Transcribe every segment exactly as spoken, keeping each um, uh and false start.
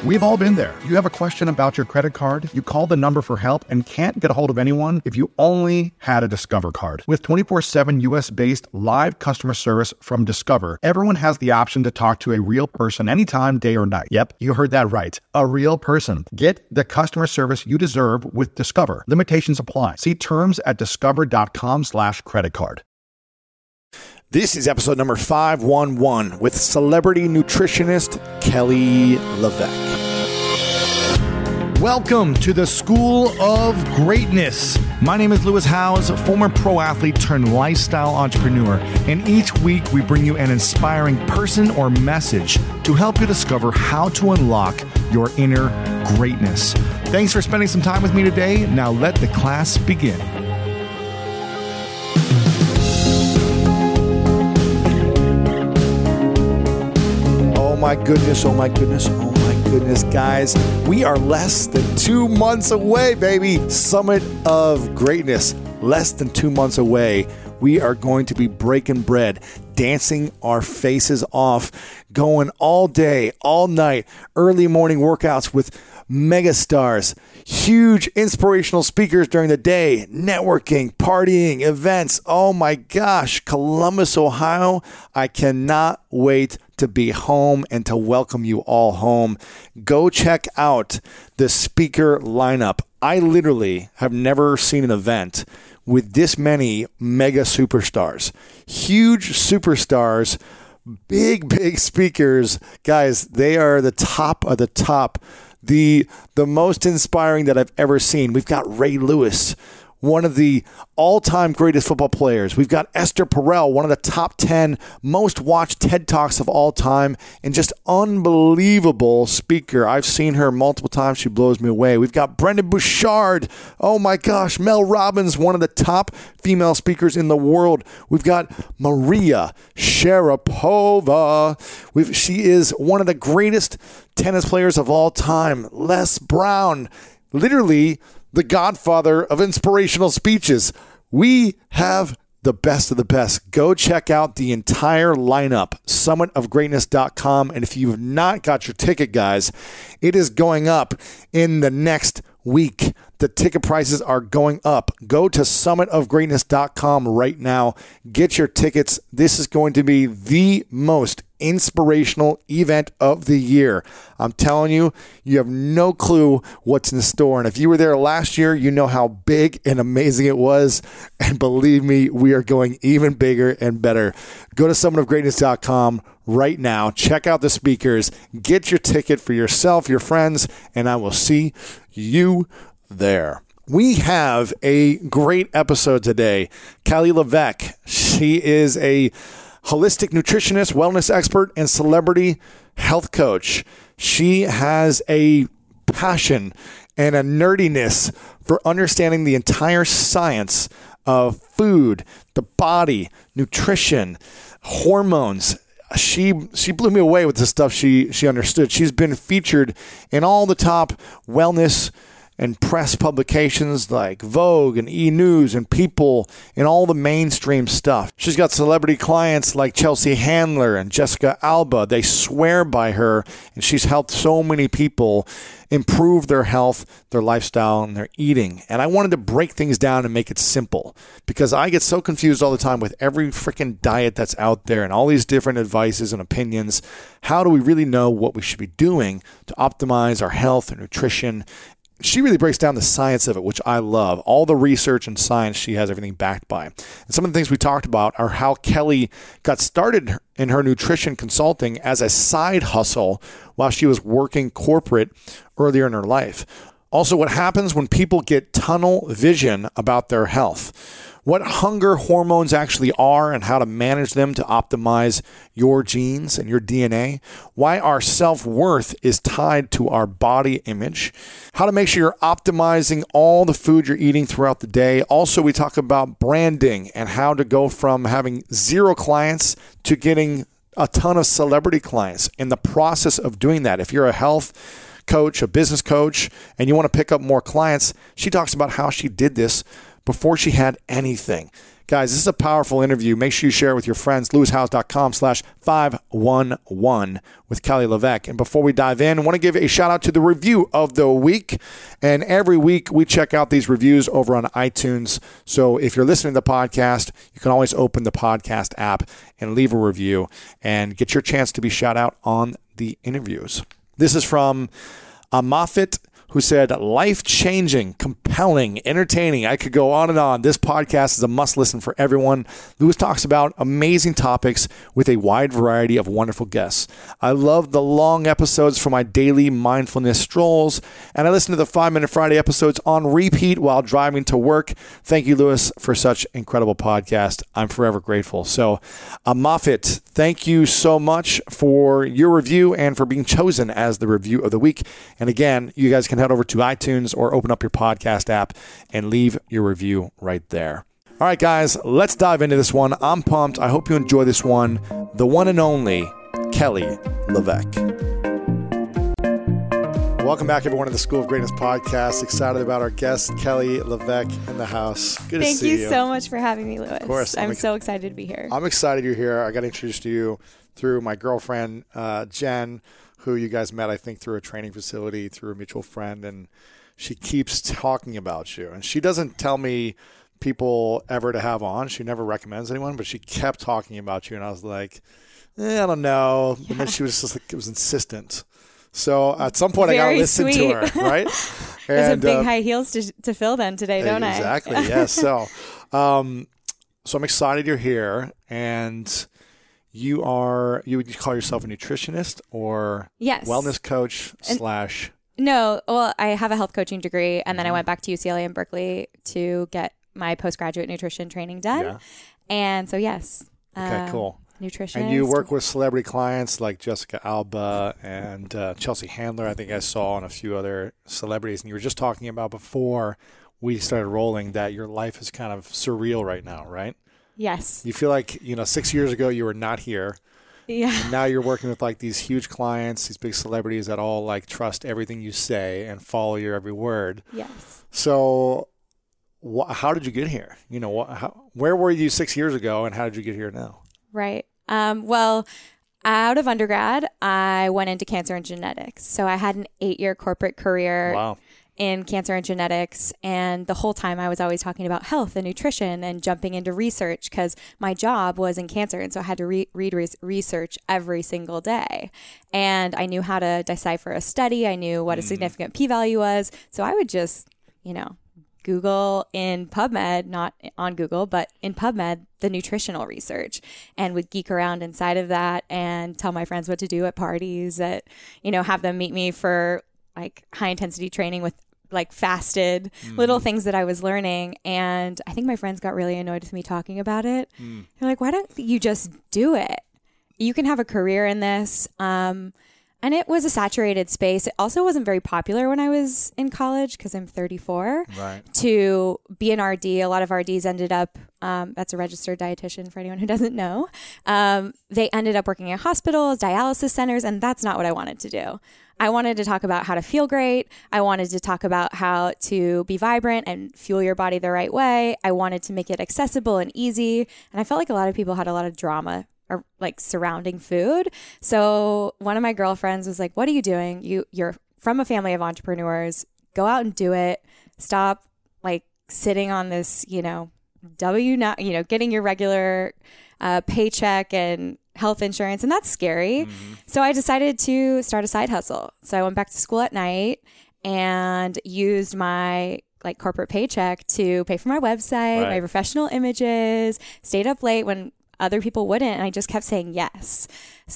We've all been there. You have a question about your credit card, you call the number for help and can't get a hold of anyone if you only had a Discover card. With twenty-four seven U S-based live customer service from Discover, everyone has the option to talk to a real person anytime, day or night. Yep, you heard that right. A real person. Get the customer service you deserve with Discover. Limitations apply. See terms at discover.com slash credit card. This is episode number five eleven with celebrity nutritionist Kelly LeVeque. Welcome to the School of Greatness. My name is Lewis Howes, former pro athlete turned lifestyle entrepreneur, and each week we bring you an inspiring person or message to help you discover how to unlock your inner greatness. Thanks for spending some time with me today. Now let the class begin. Oh my goodness, oh my goodness, oh my goodness, guys. We are less than two months away, baby. Summit of Greatness, less than two months away. We are going to be breaking bread, dancing our faces off, going all day, all night, early morning workouts with mega stars, huge inspirational speakers during the day, networking, partying, events. Oh my gosh, Columbus, Ohio. I cannot wait to be home and to welcome you all home. Go check out the speaker lineup. I literally have never seen an event with this many mega superstars, huge superstars, big, big speakers. Guys, they are the top of the top. The the most inspiring that I've ever seen. We've got Ray Lewis, one of the all-time greatest football players. We've got Esther Perel, one of the top ten most watched TED Talks of all time, and just unbelievable speaker. I've seen her multiple times. She blows me away. We've got Brendon Burchard. Oh my gosh, Mel Robbins, one of the top female speakers in the world. We've got Maria Sharapova. We've, she is one of the greatest tennis players of all time. Les Brown, literally the godfather of inspirational speeches. We have the best of the best. Go check out the entire lineup, summit of greatness dot com. And if you've not got your ticket, guys, it is going up in the next week. The ticket prices are going up. Go to summit of greatness dot com right now. Get your tickets. This is going to be the most inspirational event of the year. I'm telling you, you have no clue what's in store. And if you were there last year, you know how big and amazing it was. And believe me, we are going even bigger and better. Go to summit of greatness dot com right now. Check out the speakers. Get your ticket for yourself, your friends, and I will see you there. We have a great episode today. Kelly LeVeque. She is a holistic nutritionist, wellness expert, and celebrity health coach. She has a passion and a nerdiness for understanding the entire science of food, the body, nutrition, hormones. She she blew me away with the stuff she she understood. She's been featured in all the top wellness and press publications like Vogue and E! News and People and all the mainstream stuff. She's got celebrity clients like Chelsea Handler and Jessica Alba. They swear by her, and she's helped so many people improve their health, their lifestyle, and their eating. And I wanted to break things down and make it simple because I get so confused all the time with every freaking diet that's out there and all these different advices and opinions. How do we really know what we should be doing to optimize our health and nutrition? She really breaks down the science of it, which I love. All the research and science, she has everything backed by. And some of the things we talked about are how Kelly got started in her nutrition consulting as a side hustle while she was working corporate earlier in her life. Also, what happens when people get tunnel vision about their health. What hunger hormones actually are and how to manage them to optimize your genes and your D N A. Why our self-worth is tied to our body image. How to make sure you're optimizing all the food you're eating throughout the day. Also, we talk about branding and how to go from having zero clients to getting a ton of celebrity clients in the process of doing that. If you're a health coach, a business coach, and you want to pick up more clients, she talks about how she did this before she had anything. Guys, this is a powerful interview. Make sure you share it with your friends. lewishowes.com slash 511 with Kelly LeVeque. And before we dive in, I want to give a shout out to the review of the week. And every week we check out these reviews over on iTunes. So if you're listening to the podcast, you can always open the podcast app and leave a review and get your chance to be shout out on the interviews. This is from Amafit, who said, life-changing, compelling, entertaining. I could go on and on. This podcast is a must-listen for everyone. Lewis talks about amazing topics with a wide variety of wonderful guests. I love the long episodes for my daily mindfulness strolls, and I listen to the Five Minute Friday episodes on repeat while driving to work. Thank you, Lewis, for such incredible podcast. I'm forever grateful. So, uh, Moffitt, thank you so much for your review and for being chosen as the review of the week. And again, you guys can head over to iTunes or open up your podcast app and leave your review right there. All right, guys, let's dive into this one. I'm pumped. I hope you enjoy this one. The one and only Kelly LeVeque. Welcome back, everyone, to the School of Greatness podcast. Excited about our guest, Kelly LeVeque, in the house. Good Thank to see you. Thank you so much for having me, Lewis. Of course. I'm, I'm so excited to be here. I'm excited you're here. I got introduced to you through my girlfriend, uh, Jen, who you guys met, I think, through a training facility, through a mutual friend, and she keeps talking about you. And she doesn't tell me people ever to have on. She never recommends anyone, but she kept talking about you, and I was like, eh, I don't know. Yeah. And then she was just like, it was insistent. So at some point, Very I got to listen sweet. to her, right? There's and, some big uh, high heels to to fill then today, don't exactly, I? Exactly, yes. So, um, so I'm excited you're here, and you are, you would call yourself a nutritionist or yes. wellness coach and, slash? No, well, I have a health coaching degree, and then I went back to U C L A and Berkeley to get my postgraduate nutrition training done. Yeah. And so, yes. Okay, uh, cool. Nutritionist. And you work with celebrity clients like Jessica Alba and uh, Chelsea Handler, I think I saw, and a few other celebrities. And you were just talking about before we started rolling that your life is kind of surreal right now, right? Yes. You feel like, you know, six years ago you were not here. Yeah. And now you're working with like these huge clients, these big celebrities that all like trust everything you say and follow your every word. Yes. So wh- how did you get here? You know, wh- how, where were you six years ago and how did you get here now? Right. Um, well, out of undergrad, I went into cancer and genetics. So I had an eight-year corporate career. Wow. In cancer and genetics, and the whole time I was always talking about health and nutrition and jumping into research because my job was in cancer, and so I had to re- read re- research every single day. And I knew how to decipher a study. I knew what a significant p-value was. So I would just, you know, Google in PubMed, not on Google, but in PubMed, the nutritional research, and would geek around inside of that and tell my friends what to do at parties, that, you know, have them meet me for like high intensity training with like fasted mm. little things that I was learning. And I think my friends got really annoyed with me talking about it. Mm. They're like, why don't you just do it? You can have a career in this. Um, and it was a saturated space. It also wasn't very popular when I was in college because I'm thirty-four. Right. To be an R D, a lot of R Ds ended up, um, that's a registered dietitian for anyone who doesn't know. Um, they ended up working at hospitals, dialysis centers, and that's not what I wanted to do. I wanted to talk about how to feel great. I wanted to talk about how to be vibrant and fuel your body the right way. I wanted to make it accessible and easy. And I felt like a lot of people had a lot of drama or like surrounding food. So one of my girlfriends was like, what are you doing? You, you're from a family of entrepreneurs. Go out and do it. Stop like sitting on this, you know, W, not, you know, getting your regular uh, paycheck and health insurance. And that's scary. Mm-hmm. So I decided to start a side hustle. So I went back to school at night and used my like corporate paycheck to pay for my website, right. my professional images, stayed up late when other people wouldn't. And I just kept saying yes.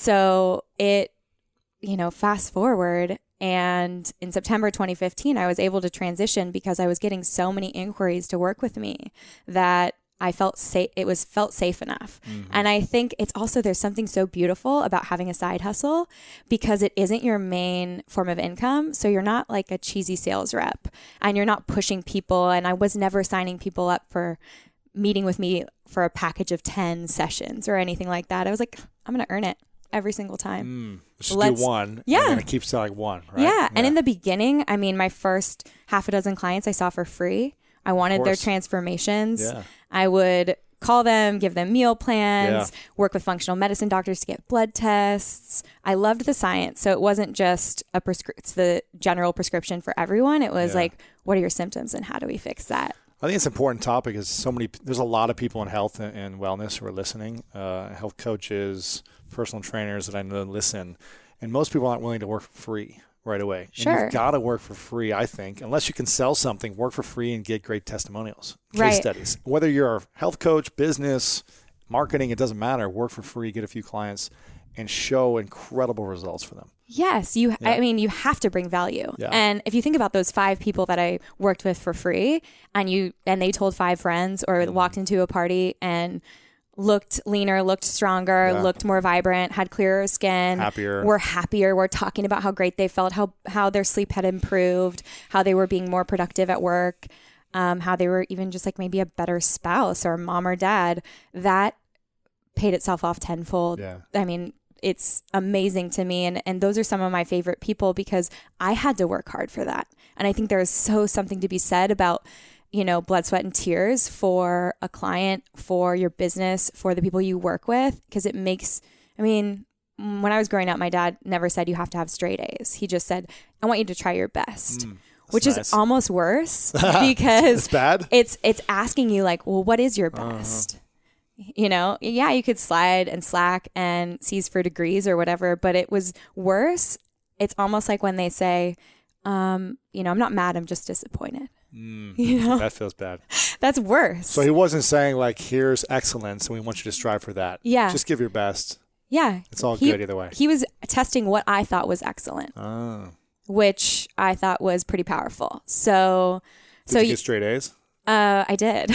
So it, you know, fast forward, and in September twenty fifteen, I was able to transition because I was getting so many inquiries to work with me that I felt safe. It was felt safe enough. Mm-hmm. And I think it's also, there's something so beautiful about having a side hustle because it isn't your main form of income. So you're not like a cheesy sales rep and you're not pushing people. And I was never signing people up for meeting with me for a package of ten sessions or anything like that. I was like, I'm going to earn it every single time. Mm, just Let's, do one. Yeah. And then it keeps selling one, right? Yeah. yeah. And in the beginning, I mean, my first half a dozen clients I saw for free. I wanted their transformations. Yeah. I would call them, give them meal plans, yeah. work with functional medicine doctors to get blood tests. I loved the science. So it wasn't just a prescri- it's the general prescription for everyone. It was yeah. like, what are your symptoms and how do we fix that? I think it's an important topic because so many, there's a lot of people in health and wellness who are listening, uh, health coaches, personal trainers that I know listen, and most people aren't willing to work for free right away. Sure. And you've got to work for free, I think, unless you can sell something, work for free and get great testimonials, case right. studies. Whether you're a health coach, business, marketing, it doesn't matter. Work for free, get a few clients, and show incredible results for them. Yes, you. Yeah. I mean, you have to bring value. Yeah. And if you think about those five people that I worked with for free, and you and they told five friends, or mm-hmm. walked into a party and looked leaner, looked stronger, yeah. looked more vibrant, had clearer skin, happier, were happier, were talking about how great they felt, how how their sleep had improved, how they were being more productive at work, um, how they were even just like maybe a better spouse or mom or dad, that paid itself off tenfold. Yeah. I mean, it's amazing to me. And, and those are some of my favorite people because I had to work hard for that. And I think there's so something to be said about, you know, blood, sweat, and tears for a client, for your business, for the people you work with, because it makes, I mean, when I was growing up, my dad never said you have to have straight A's. He just said, I want you to try your best, mm, which nice. Is almost worse because it's bad. It's, it's asking you like, well, what is your best? Uh-huh. You know, yeah, you could slide and slack and C's for degrees or whatever, but it was worse. It's almost like when they say, um, you know, I'm not mad, I'm just disappointed. Mm, you know, that feels bad. That's worse. So he wasn't saying like, here's excellence and we want you to strive for that. Yeah. Just give your best. Yeah. It's all he, good either way. He was testing what I thought was excellent, oh. which I thought was pretty powerful. So, did so you get straight A's? Uh, I did.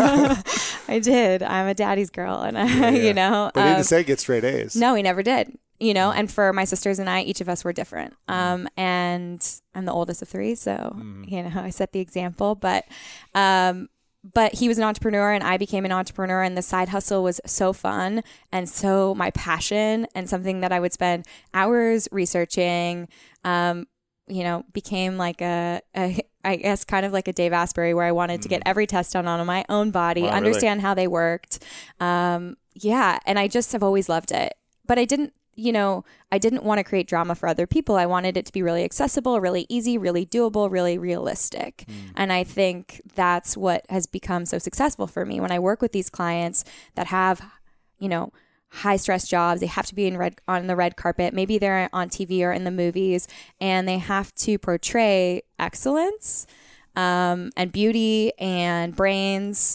I did. I'm a daddy's girl, and I, yeah, yeah. you know. But he um, didn't say get straight A's. No, he never did. You know, and for my sisters and I, each of us were different. Um, and I'm the oldest of three, so mm. you know, I set the example. But, um, but he was an entrepreneur, and I became an entrepreneur, and the side hustle was so fun and so my passion, and something that I would spend hours researching. Um, you know, became like a, a, I guess, kind of like a Dave Asprey, where I wanted mm. to get every test done on my own body, wow, understand really? How they worked. Um, yeah. And I just have always loved it. But I didn't, you know, I didn't want to create drama for other people. I wanted it to be really accessible, really easy, really doable, really realistic. Mm. And I think that's what has become so successful for me when I work with these clients that have, you know, high stress jobs. They have to be in red on the red carpet. Maybe they're on T V or in the movies, and they have to portray excellence um, and beauty and brains.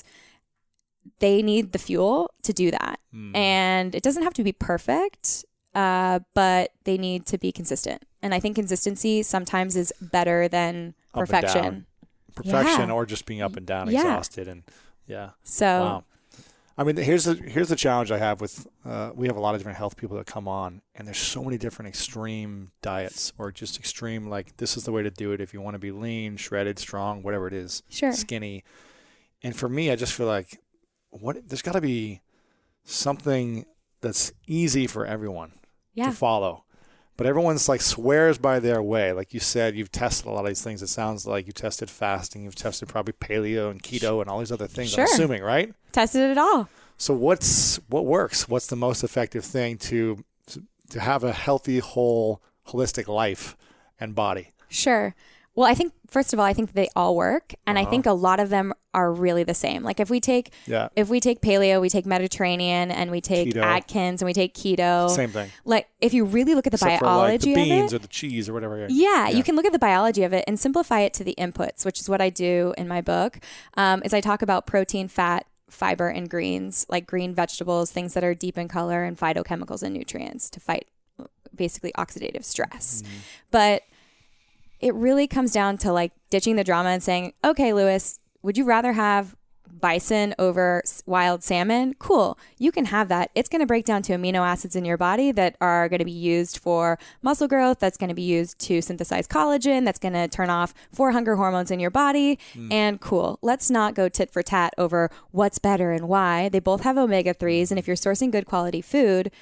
They need the fuel to do that. Mm. And it doesn't have to be perfect, uh, but they need to be consistent. And I think consistency sometimes is better than up perfection. Perfection yeah. or just being up and down, yeah. exhausted. And yeah. So, wow. I mean, here's the here's the challenge I have with, uh, we have a lot of different health people that come on, and there's so many different extreme diets, or just extreme, like, this is the way to do it if you want to be lean, shredded, strong, whatever it is, sure. skinny. And for me, I just feel like, what there's got to be something that's easy for everyone yeah. to follow. But everyone's like swears by their way. Like you said, you've tested a lot of these things. It sounds like you tested fasting. You've tested probably paleo and keto and all these other things. Sure. I'm assuming, right? Tested it all. So what's what works? What's the most effective thing to to, to have a healthy, whole, holistic life and body? Sure. Well, I think, first of all, I think they all work. And uh-huh. I think a lot of them are really the same. Like if we take yeah. if we take paleo, we take Mediterranean, and we take keto. Atkins, and we take keto. Same thing. Like if you really look at the Except biology for like the beans of it, or the cheese or whatever. Yeah, yeah, you can look at the biology of it and simplify it to the inputs, which is what I do in my book. Um, is I talk about protein, fat, fiber, and greens, like green vegetables, things that are deep in color, and phytochemicals and nutrients to fight basically oxidative stress. Mm. But it really comes down to like ditching the drama and saying, okay, Lewis, would you rather have bison over wild salmon? Cool. You can have that. It's going to break down to amino acids in your body that are going to be used for muscle growth. That's going to be used to synthesize collagen. That's going to turn off four hunger hormones in your body. Mm. And cool. Let's not go tit for tat over what's better and why. They both have omega threes. And if you're sourcing good quality food,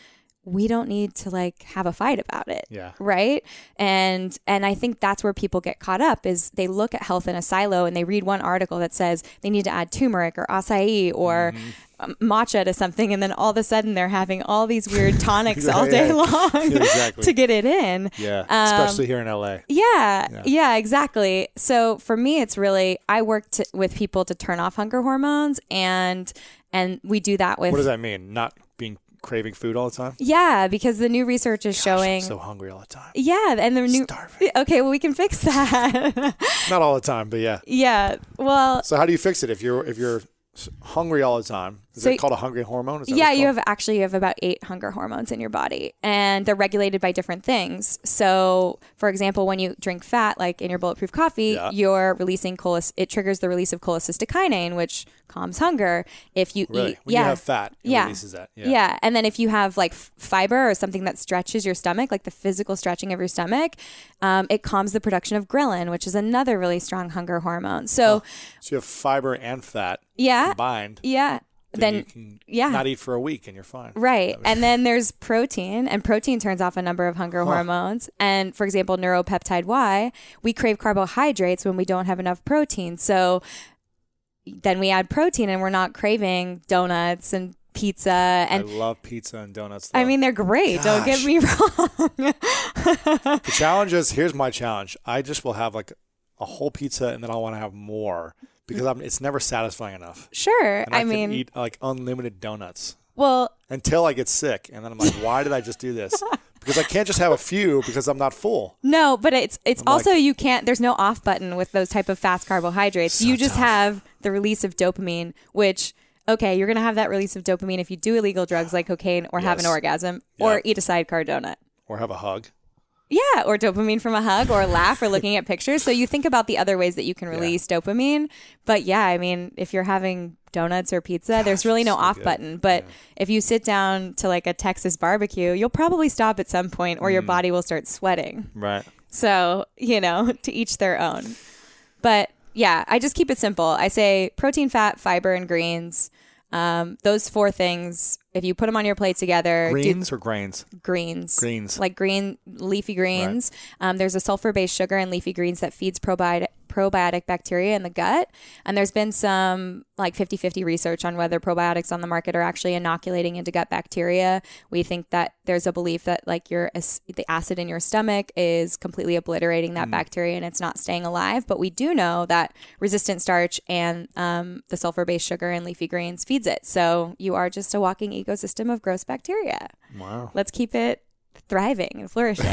we don't need to like have a fight about it. Yeah. Right. And, and I think that's where people get caught up is they look at health in a silo and they read one article that says they need to add turmeric or acai or mm-hmm. matcha to something. And then all of a sudden they're having all these weird tonics yeah, all day yeah. long exactly. to get it in. Yeah. Um, Especially here in L A. Yeah, yeah. Yeah, exactly. So for me, it's really, I work to, with people to turn off hunger hormones and, and we do that with. What does that mean? Not being craving food all the time? Yeah, because the new research is Gosh, showing. I'm so hungry all the time. Yeah, and the new. Starving. Okay, well we can fix that. Not all the time, but yeah. Yeah. Well. So how do you fix it if you're if you're hungry all the time? Is so, it called a hungry hormone? Is that yeah, what it's you called? have actually you have about eight hunger hormones in your body, and they're regulated by different things. So, for example, when you drink fat, like in your bulletproof coffee, Yeah. you're releasing cholecy- It triggers the release of cholecystokinin, which calms hunger. If you Really? eat, When yeah, you have fat, it yeah, releases that. Yeah. Yeah. And then if you have like f- fiber or something that stretches your stomach, like the physical stretching of your stomach, um, it calms the production of ghrelin, which is another really strong hunger hormone. So, Oh. So you have fiber and fat yeah, combined. yeah. Then, Then, you can yeah. not eat for a week and you're fine. Right. And then there's protein, and protein turns off a number of hunger Huh. hormones. And for example, neuropeptide Y, we crave carbohydrates when we don't have enough protein. So then we add protein and we're not craving donuts and pizza. And I love pizza and donuts. I though. mean, they're great. Don't get Gosh. me wrong. The challenge is, here's my challenge. I just will have like a whole pizza and then I want to have more because I'm, it's never satisfying enough. Sure. And I, I can mean, eat like unlimited donuts well, until I get sick. And then I'm like, why did I just do this? Because I can't just have a few because I'm not full. no, but it's it's I'm also like- you can't. There's no off button with those type of fast carbohydrates. So you just tough. have the release of dopamine, which okay, you're gonna have that release of dopamine if you do illegal drugs like cocaine or have an Yes. orgasm Yeah. or eat a sidecar donut. Or have a hug. Yeah, or dopamine from a hug or laugh or looking at pictures. So you think about the other ways that you can release dopamine. But yeah, I mean, if you're having donuts or pizza, there's really no so off good. button. But Yeah. if you sit down to like a Texas barbecue, you'll probably stop at some point or your Mm. body will start sweating. Right. So, you know, to each their own. But yeah, I just keep it simple. I say protein, fat, fiber, and greens. Um, those four things, if you put them on your plate together, do- Greens or grains? greens. Greens. Like green, leafy greens. Um, there's a sulfur-based sugar in leafy greens that feeds probiotic, probiotic bacteria in the gut. And there's been some like fifty-fifty research on whether probiotics on the market are actually inoculating into gut bacteria. We think that there's a belief that like your ac- the acid in your stomach is completely obliterating that bacteria and it's not staying alive. But we do know that resistant starch and um, the sulfur-based sugar in leafy greens feeds it. So you are just a walking ecosystem of gross bacteria. Wow. Let's keep it thriving and flourishing.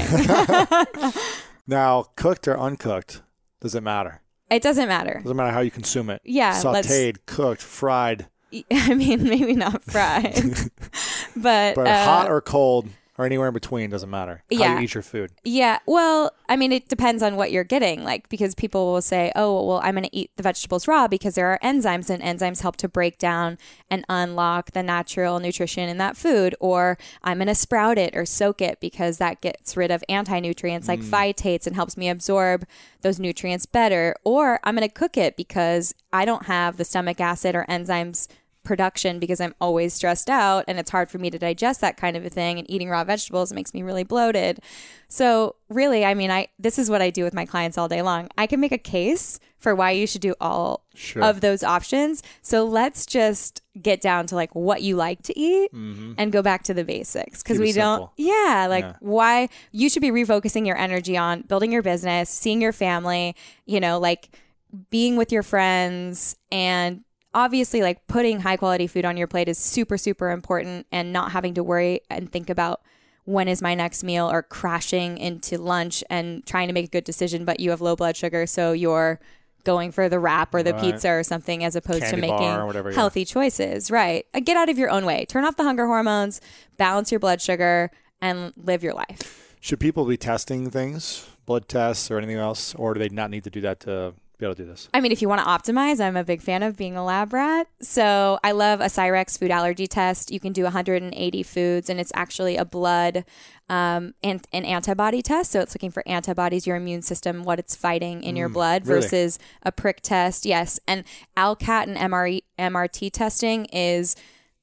Now, cooked or uncooked, does it matter? It doesn't matter. Doesn't matter how you consume it. Yeah, let's- Sauteed, cooked, fried. I mean, maybe not fried, but, But uh, hot or cold or anywhere in between doesn't matter. How Yeah. you eat your food. yeah. Well, I mean, it depends on what you're getting. Like, because people will say, "Oh, well, I'm going to eat the vegetables raw because there are enzymes, and enzymes help to break down and unlock the natural nutrition in that food." Or I'm going to sprout it or soak it because that gets rid of anti-nutrients like phytates and helps me absorb those nutrients better. Or I'm going to cook it because I don't have the stomach acid or enzymes production because I'm always stressed out and it's hard for me to digest that kind of a thing, and eating raw vegetables makes me really bloated. So really, I mean, I this is what I do with my clients all day long. I can make a case for why you should do all Sure. of those options. So let's just get down to like what you like to eat and go back to the basics, because Keep it we don't simple. yeah like Yeah. why you should be refocusing your energy on building your business, seeing your family, you know, like being with your friends, and obviously like putting high quality food on your plate is super, super important, and not having to worry and think about when is my next meal or crashing into lunch and trying to make a good decision, but you have low blood sugar. So you're going for the wrap or the Right. pizza or something as opposed Candy to bar making or whatever, yeah. healthy choices. Right. Uh, Get out of your own way. Turn off the hunger hormones, balance your blood sugar, and live your life. Should people be testing things, blood tests or anything else, or do they not need to do that to be able to do this? I mean, if you want to optimize, I'm a big fan of being a lab rat. So I love a Cyrex food allergy test. You can do one hundred eighty foods, and it's actually a blood um, and an antibody test. So it's looking for antibodies, your immune system, what it's fighting in your blood really? versus a prick test. Yes. And ALCAT and M R E, M R T testing is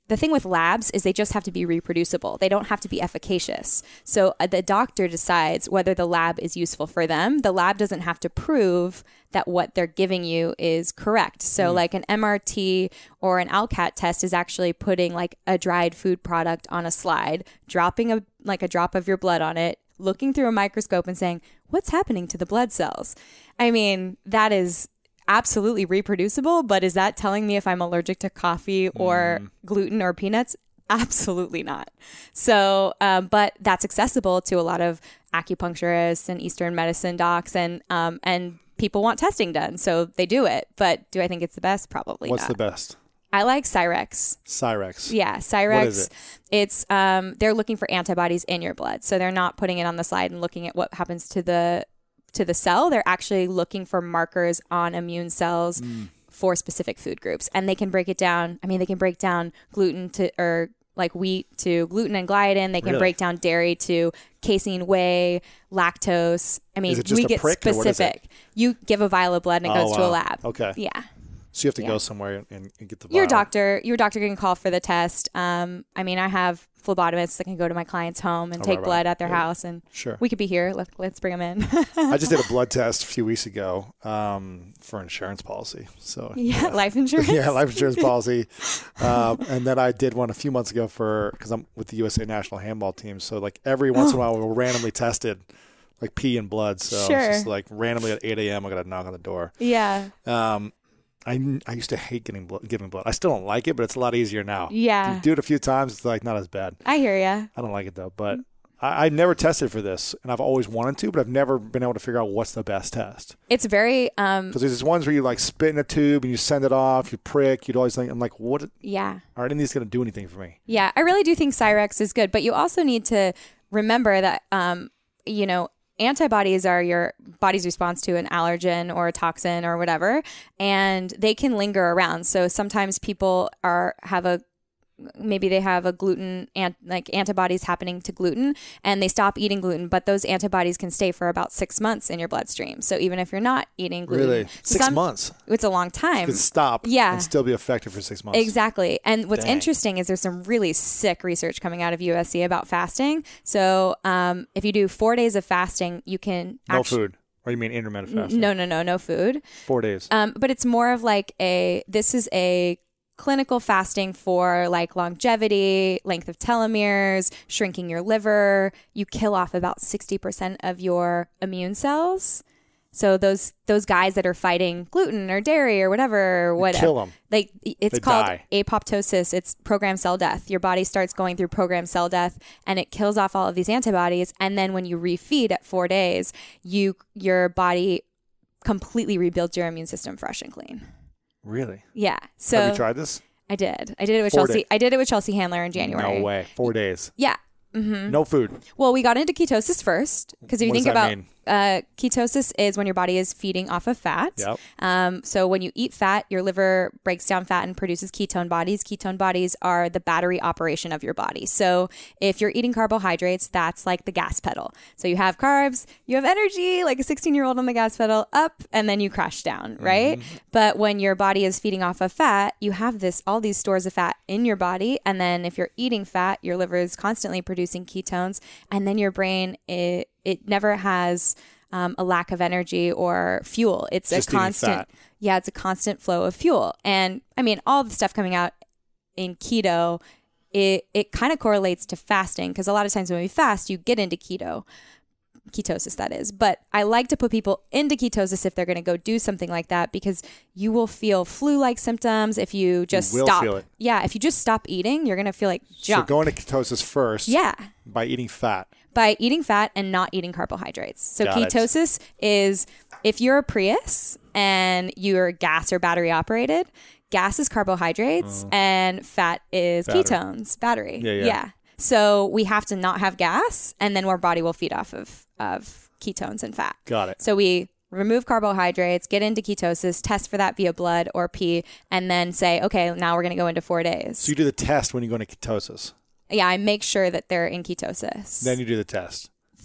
the thing with labs is they just have to be reproducible. They don't have to be efficacious. So uh, the doctor decides whether the lab is useful for them. The lab doesn't have to prove that what they're giving you is correct. So mm. like an M R T or an ALCAT test is actually putting like a dried food product on a slide, dropping a like a drop of your blood on it, looking through a microscope and saying, what's happening to the blood cells? I mean, that is absolutely reproducible, but is that telling me if I'm allergic to coffee or mm. gluten or peanuts? Absolutely not. So, um, but that's accessible to a lot of acupuncturists and Eastern medicine docs, and um, and people want testing done, so they do it. But do I think it's the best? Probably What's not. the best? I like Cyrex. Cyrex. Yeah, Cyrex. What is it? It's um, they're looking for antibodies in your blood, so they're not putting it on the slide and looking at what happens to the to the cell. They're actually looking for markers on immune cells mm. for specific food groups, and they can break it down. I mean, they can break down gluten to or like wheat to gluten and gliadin. They can really? break down dairy to casein, whey, lactose. I mean, is it just we a get prick, specific. You give a vial of blood and it oh, goes wow. to a lab. Okay. Yeah. So you have to yeah. go somewhere and, and get the vial. Your doctor, your doctor can call for the test. Um, I mean, I have phlebotomists that can go to my client's home and oh, take right, blood right. at their yeah. house, and sure. we could be here. Let, let's bring them in. I just did a blood test a few weeks ago um, for insurance policy. So yeah, yeah. life insurance. yeah, life insurance policy. um, and then I did one a few months ago for because I'm with the U S A national handball team. So like every once in a while we're randomly tested, like pee and blood. So sure. it's just like randomly at eight a.m. I got to knock on the door. Yeah. Um, I, I used to hate getting blood, giving blood. I still don't like it, but it's a lot easier now. Yeah. If you do it a few times, it's like not as bad. I hear ya. I don't like it though, but I, I never tested for this, and I've always wanted to, but I've never been able to figure out what's the best test. It's very um because there's ones where you like spit in a tube and you send it off, you prick, you'd always think, I'm like, what? Yeah. Are any of these going to do anything for me? Yeah, I really do think Cyrex is good, but you also need to remember that um you know. Antibodies are your body's response to an allergen or a toxin or whatever, and they can linger around. So sometimes people are have a maybe they have a gluten and like antibodies happening to gluten, and they stop eating gluten, but those antibodies can stay for about six months in your bloodstream. So even if you're not eating gluten, really so six some, months, it's a long time. You could stop, yeah. and still be effective for six months. Exactly. And what's Dang. interesting is there's some really sick research coming out of U S C about fasting. So um, if you do four days of fasting, you can no actu- food. Or you mean intermittent fasting? No, no, no, no food. Four days. Um, but it's more of like a. This is a. clinical fasting for like longevity, length of telomeres, shrinking your liver. You kill off about sixty percent of your immune cells. So those those guys that are fighting gluten or dairy or whatever, whatever, kill them. Like it's They called die. apoptosis. It's programmed cell death. Your body starts going through programmed cell death, and it kills off all of these antibodies. And then when you refeed at four days, you your body completely rebuilds your immune system fresh and clean. Really? Yeah. So have you tried this? I did. I did it with Four Chelsea. days. I did it with Chelsea Handler in January. No way. Four days. Yeah. Mm-hmm. No food. Well, we got into ketosis first because if you What think does that about mean? uh, ketosis is when your body is feeding off of fat. Yep. Um, so when you eat fat, your liver breaks down fat and produces ketone bodies. Ketone bodies are the battery operation of your body. So if you're eating carbohydrates, that's like the gas pedal. So you have carbs, you have energy, like a sixteen-year-old on the gas pedal, up, and then you crash down, right? Mm-hmm. But when your body is feeding off of fat, you have this all these stores of fat in your body, and then if you're eating fat, your liver is constantly producing ketones, and then your brain it it never has um, a lack of energy or fuel. It's Just a eating constant, fat. yeah, it's a constant flow of fuel. And I mean, all the stuff coming out in keto, it it kind of correlates to fasting because a lot of times when we fast, you get into keto. Ketosis, that is. But I like to put people into ketosis if they're going to go do something like that because you will feel flu-like symptoms if you just will stop. feel it. Yeah, if you just stop eating, you're going to feel like junk. So going to ketosis first. Yeah. By eating fat. By eating fat and not eating carbohydrates. So Got it. ketosis is if you're a Prius and you're gas or battery operated, gas is carbohydrates Oh. and fat is Battery. ketones, battery. Yeah, yeah. So we have to not have gas, and then our body will feed off of, of ketones and fat. Got it. So we remove carbohydrates, get into ketosis, test for that via blood or pee, and then say, okay, now we're going to go into four days. So you do the test when you go into ketosis. Yeah, I make sure that they're in ketosis. Then you do the test.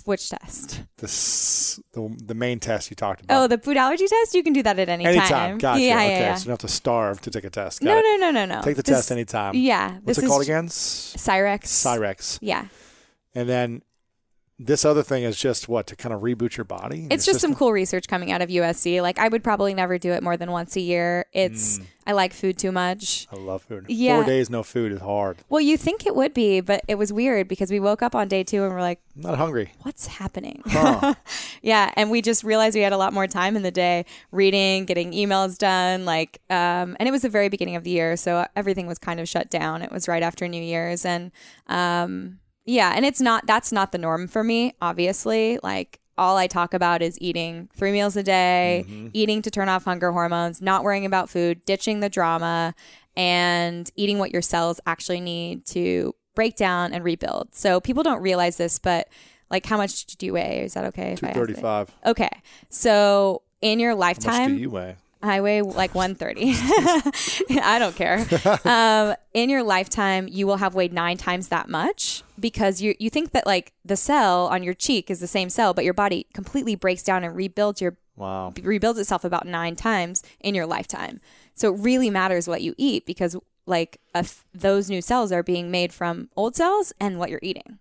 Which test? This the the main test you talked about. Oh, the food allergy test? You can do that at any anytime. time. Gotcha. Yeah, okay, yeah, yeah. so you don't have to starve to take a test. Got No, it. no, no, no, no. Take the This- test anytime. Yeah. What's this it called is again? S- Cyrex. Cyrex. Yeah. And then this other thing is just what, to kind of reboot your body? It's just some cool research coming out of U S C. Like, I would probably never do it more than once a year. It's, Mm. I like food too much. I love food. Yeah. Four days no food is hard. Well, you think it would be, but it was weird because we woke up on day two and we're like, I'm not hungry. what's happening? Huh. Yeah. And we just realized we had a lot more time in the day reading, getting emails done. Like, um, and it was the very beginning of the year. So everything was kind of shut down. It was right after New Year's. And, um, yeah. And it's not, that's not the norm for me, obviously. Like, all I talk about is eating three meals a day, Mm-hmm. eating to turn off hunger hormones, not worrying about food, ditching the drama, and eating what your cells actually need to break down and rebuild. So people don't realize this, but like, how much do you weigh? Is that okay? if I ask it? two thirty-five. Okay. So in your How much do lifetime, you weigh? I weigh like one thirty. I don't care. Um, in your lifetime, you will have weighed nine times that much because you you think that like the cell on your cheek is the same cell, but your body completely breaks down and rebuilds your Wow. rebuilds itself about nine times in your lifetime. So it really matters what you eat because like if those new cells are being made from old cells and what you're eating.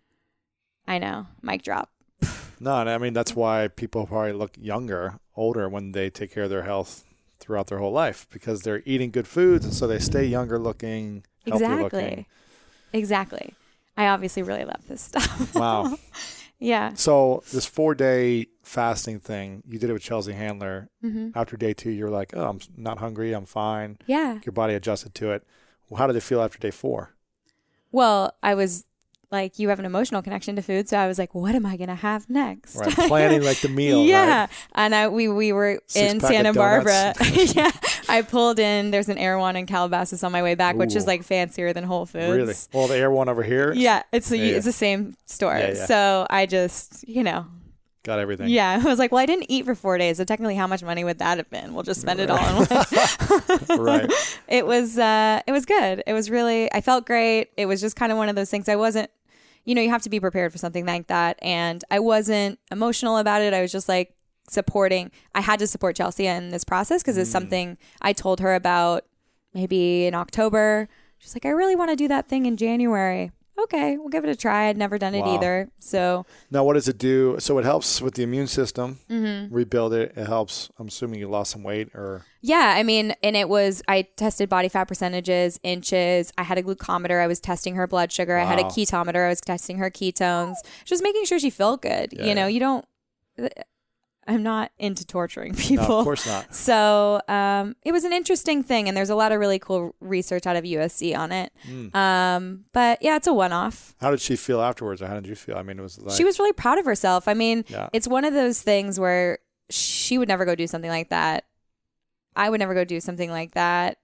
I know. Mic drop. No, and I mean, that's why people probably look younger, older when they take care of their health throughout their whole life because they're eating good foods and so they stay younger looking, healthier Exactly. looking. Exactly. I obviously really love this stuff. Wow. Yeah. So this four-day fasting thing, you did it with Chelsea Handler. Mm-hmm. After day two, you're like, oh, I'm not hungry. I'm fine. Yeah. Your body adjusted to it. Well, how did it feel after day four? Well, I was like, you have an emotional connection to food. So I was like, what am I going to have next? Right, planning like the meal. Yeah. Right? And I, we, we were Six in pack of Santa Barbara. donuts. Yeah. I pulled in, there's an Air One in Calabasas on my way back, which is Ooh. like fancier than Whole Foods. Really? Well, the Air One over here. Yeah. It's, the Yeah, yeah. it's the same store. Yeah, yeah. So I just, you know, Got everything. yeah. I was like, well, I didn't eat for four days. So technically how much money would that have been? We'll just spend it all in one. Right. It was, uh, it was good. It was really, I felt great. It was just kind of one of those things. I wasn't, you know, you have to be prepared for something like that. And I wasn't emotional about it. I was just like supporting, I had to support Chelsea in this process because it's Mm. something I told her about maybe in October. She's like, I really want to do that thing in January. Okay, we'll give it a try. I'd never done it Wow. either. So Now, what does it do? So it helps with the immune system, mm-hmm. rebuild it. It helps. I'm assuming you lost some weight or. yeah, I mean, and it was, I tested body fat percentages, inches. I had a glucometer. I was testing her blood sugar. I had a Wow. ketometer. I was testing her ketones. Just making sure she felt good. Yeah, you know, yeah. you don't, I'm not into torturing people. No, of course not. So um, it was an interesting thing. And there's a lot of really cool research out of U S C on it. Mm. Um, but yeah, it's a one-off. How did she feel afterwards, or how did you feel? I mean, it was like She was really proud of herself. I mean, Yeah. it's one of those things where she would never go do something like that. I would never go do something like that.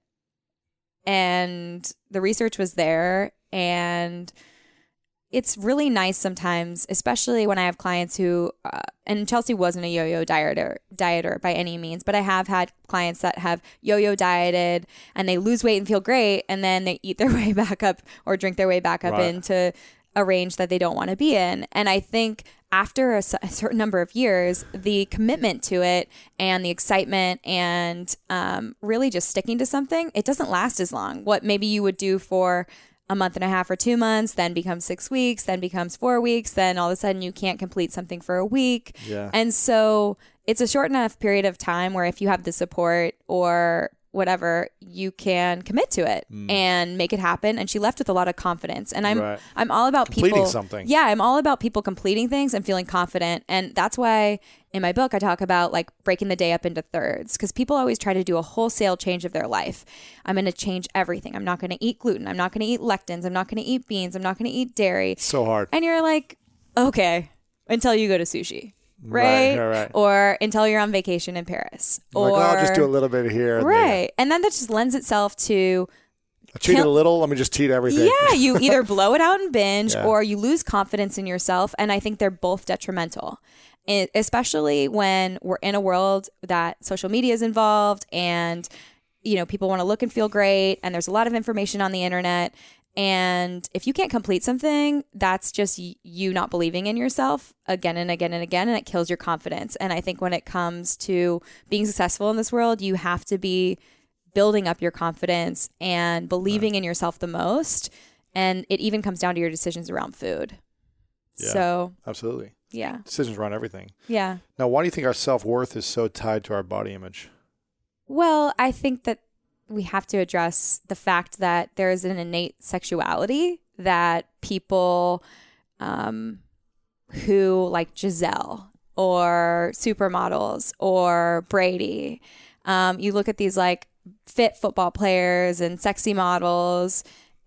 And the research was there. And it's really nice sometimes, especially when I have clients who, uh, and Chelsea wasn't a yo-yo dieter, dieter by any means, but I have had clients that have yo-yo dieted and they lose weight and feel great, and then they eat their way back up or drink their way back up Right. into a range that they don't want to be in. And I think after a, s- a certain number of years, the commitment to it and the excitement and um, really just sticking to something, it doesn't last as long. What maybe you would do for a month and a half or two months, then becomes six weeks, then becomes four weeks, then all of a sudden you can't complete something for a week. Yeah. And so it's a short enough period of time where if you have the support or whatever, you can commit to it and make it happen. And she left with a lot of confidence. And I'm Right. I'm all about Completing people something. Yeah, I'm all about people completing things and feeling confident. And that's why in my book I talk about like breaking the day up into thirds, because people always try to do a wholesale change of their life. I'm going to change everything. I'm not going to eat gluten. I'm not going to eat lectins. I'm not going to eat beans. I'm not going to eat dairy. so hard. And you're like, okay, until you go to sushi. Right, Right? right, right. Or until you're on vacation in Paris. Like, or oh, I'll just do a little bit here. and there. Right. And then that just lends itself to I cheated Can't- a little. Let me just cheat everything. yeah, you either blow it out and binge Yeah. or you lose confidence in yourself. And I think they're both detrimental, E- especially when we're in a world that social media is involved and, you know, people want to look and feel great. And there's a lot of information on the internet. And if you can't complete something, that's just y- you not believing in yourself again and again and again, and it kills your confidence. And I think when it comes to being successful in this world, you have to be building up your confidence and believing right. in yourself the most. And it even comes down to your decisions around food. Yeah, so absolutely. Yeah. Decisions around everything. Yeah. Now, why do you think our self-worth is so tied to our body image? Well, I think that we have to address the fact that there is an innate sexuality that people um, who like Giselle or supermodels or Brady, um, you look at these like fit football players and sexy models,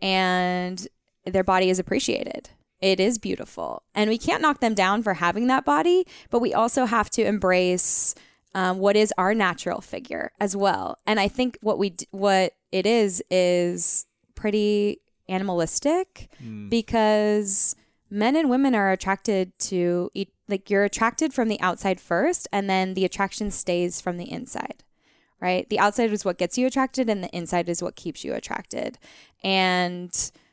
and their body is appreciated. It is beautiful. And we can't knock them down for having that body, but we also have to embrace Um, what is our natural figure as well. And I think what we d- what it is is pretty animalistic mm. because men and women are attracted to eat, like you're attracted from the outside first, and then the attraction stays from the inside, right? The outside is what gets you attracted, and the inside is what keeps you attracted. And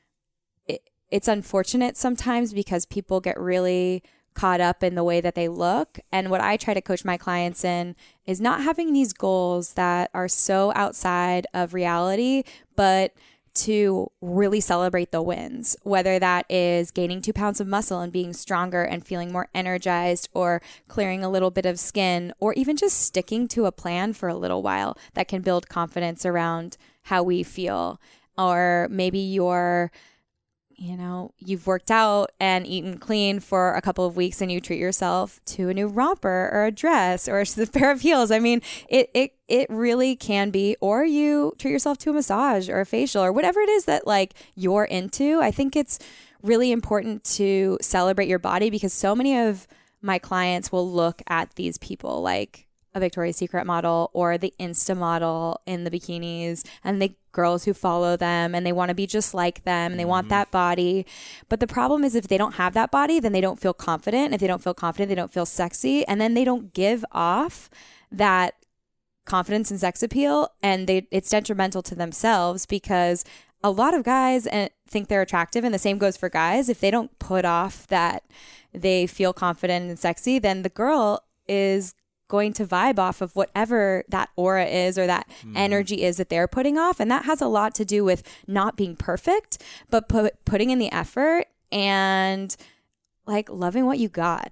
it, it's unfortunate sometimes because people get really caught up in the way that they look. And what I try to coach my clients in is not having these goals that are so outside of reality, but to really celebrate the wins, whether that is gaining two pounds of muscle and being stronger and feeling more energized, or clearing a little bit of skin, or even just sticking to a plan for a little while that can build confidence around how we feel. Or maybe you're you know, you've worked out and eaten clean for a couple of weeks and you treat yourself to a new romper or a dress or a pair of heels. I mean, it, it, it really can be, or you treat yourself to a massage or a facial or whatever it is that like you're into. I think it's really important to celebrate your body because so many of my clients will look at these people like a Victoria's Secret model or the Insta model in the bikinis, and the girls who follow them, and they want to be just like them, and they mm-hmm. want that body. But the problem is if they don't have that body, then they don't feel confident. If they don't feel confident, they don't feel sexy, and then they don't give off that confidence and sex appeal, and they it's detrimental to themselves because a lot of guys think they're attractive, and the same goes for guys. If they don't put off that they feel confident and sexy, then the girl is going to vibe off of whatever that aura is or that mm. energy is that they're putting off. And that has a lot to do with not being perfect, but put, putting in the effort and like loving what you got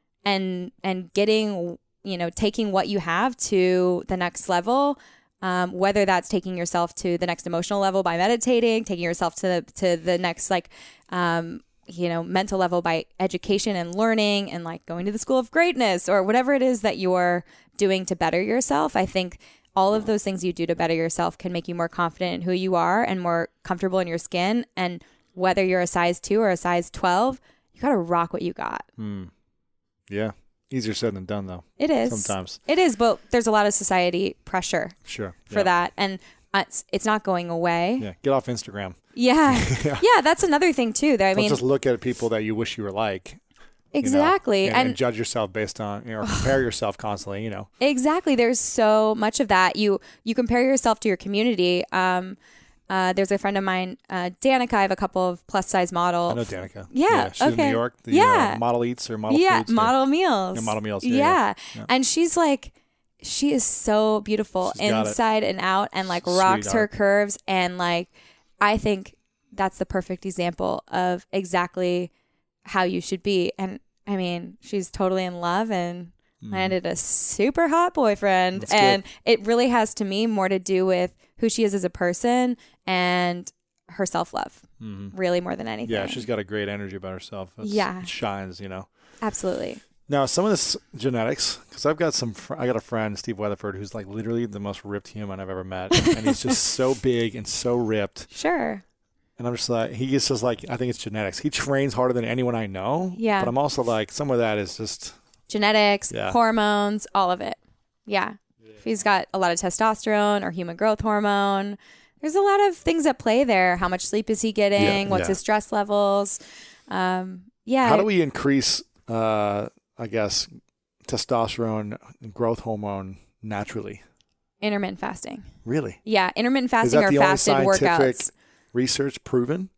and, and getting, you know, taking what you have to the next level. Um, whether that's taking yourself to the next emotional level by meditating, taking yourself to the, to the next, like, um, you know, mental level by education and learning and like going to the school of greatness or whatever it is that you're doing to better yourself. I think all of those things you do to better yourself can make you more confident in who you are and more comfortable in your skin. And whether you're a size two or a size twelve, you got to rock what you got. Mm. Yeah. Easier said than done, though. It is. Sometimes. It is, but there's a lot of society pressure sure. for yeah. that. And uh, it's, it's not going away. Yeah. Get off Instagram. Yeah. yeah. Yeah, that's another thing, too. That, I Don't mean, just look at people that you wish you were like. Exactly. You know, and, and, and judge yourself based on, you know, or compare yourself constantly, you know. Exactly. There's so much of that. You you compare yourself to your community. Um, uh, there's a friend of mine, uh, Danica. I have a couple of plus size models. I know Danica. Yeah. yeah she's okay. in New York. The, yeah. Uh, model Eats or Model yeah, Foods. Model or, Meals. Yeah, Model Meals. Yeah, yeah. yeah. yeah. And she's like, she is so beautiful She's inside and out and like rocks her curves. And like, I think that's the perfect example of exactly how you should be. And I mean, she's totally in love and mm. landed a super hot boyfriend. That's and good. It really has, to me, more to do with who she is as a person and her self-love, mm. really, more than anything. Yeah, she's got a great energy about herself. It's, yeah. It shines, you know. Absolutely. Now, some of this genetics, because I've got some, fr- I got a friend, Steve Weatherford, who's like literally the most ripped human I've ever met. And he's just so big and so ripped. Sure. And I'm just like, he just says like, I think it's genetics. He trains harder than anyone I know. Yeah. But I'm also like, some of that is just. Genetics, yeah. hormones, all of it. Yeah. yeah. If he's got a lot of testosterone or human growth hormone, there's a lot of things at play there. How much sleep is he getting? Yeah, What's yeah. his stress levels? Um, yeah. How do we increase, uh, I guess, testosterone and growth hormone naturally? Intermittent fasting. Really? Yeah. Intermittent fasting or fasted workouts. Research proven?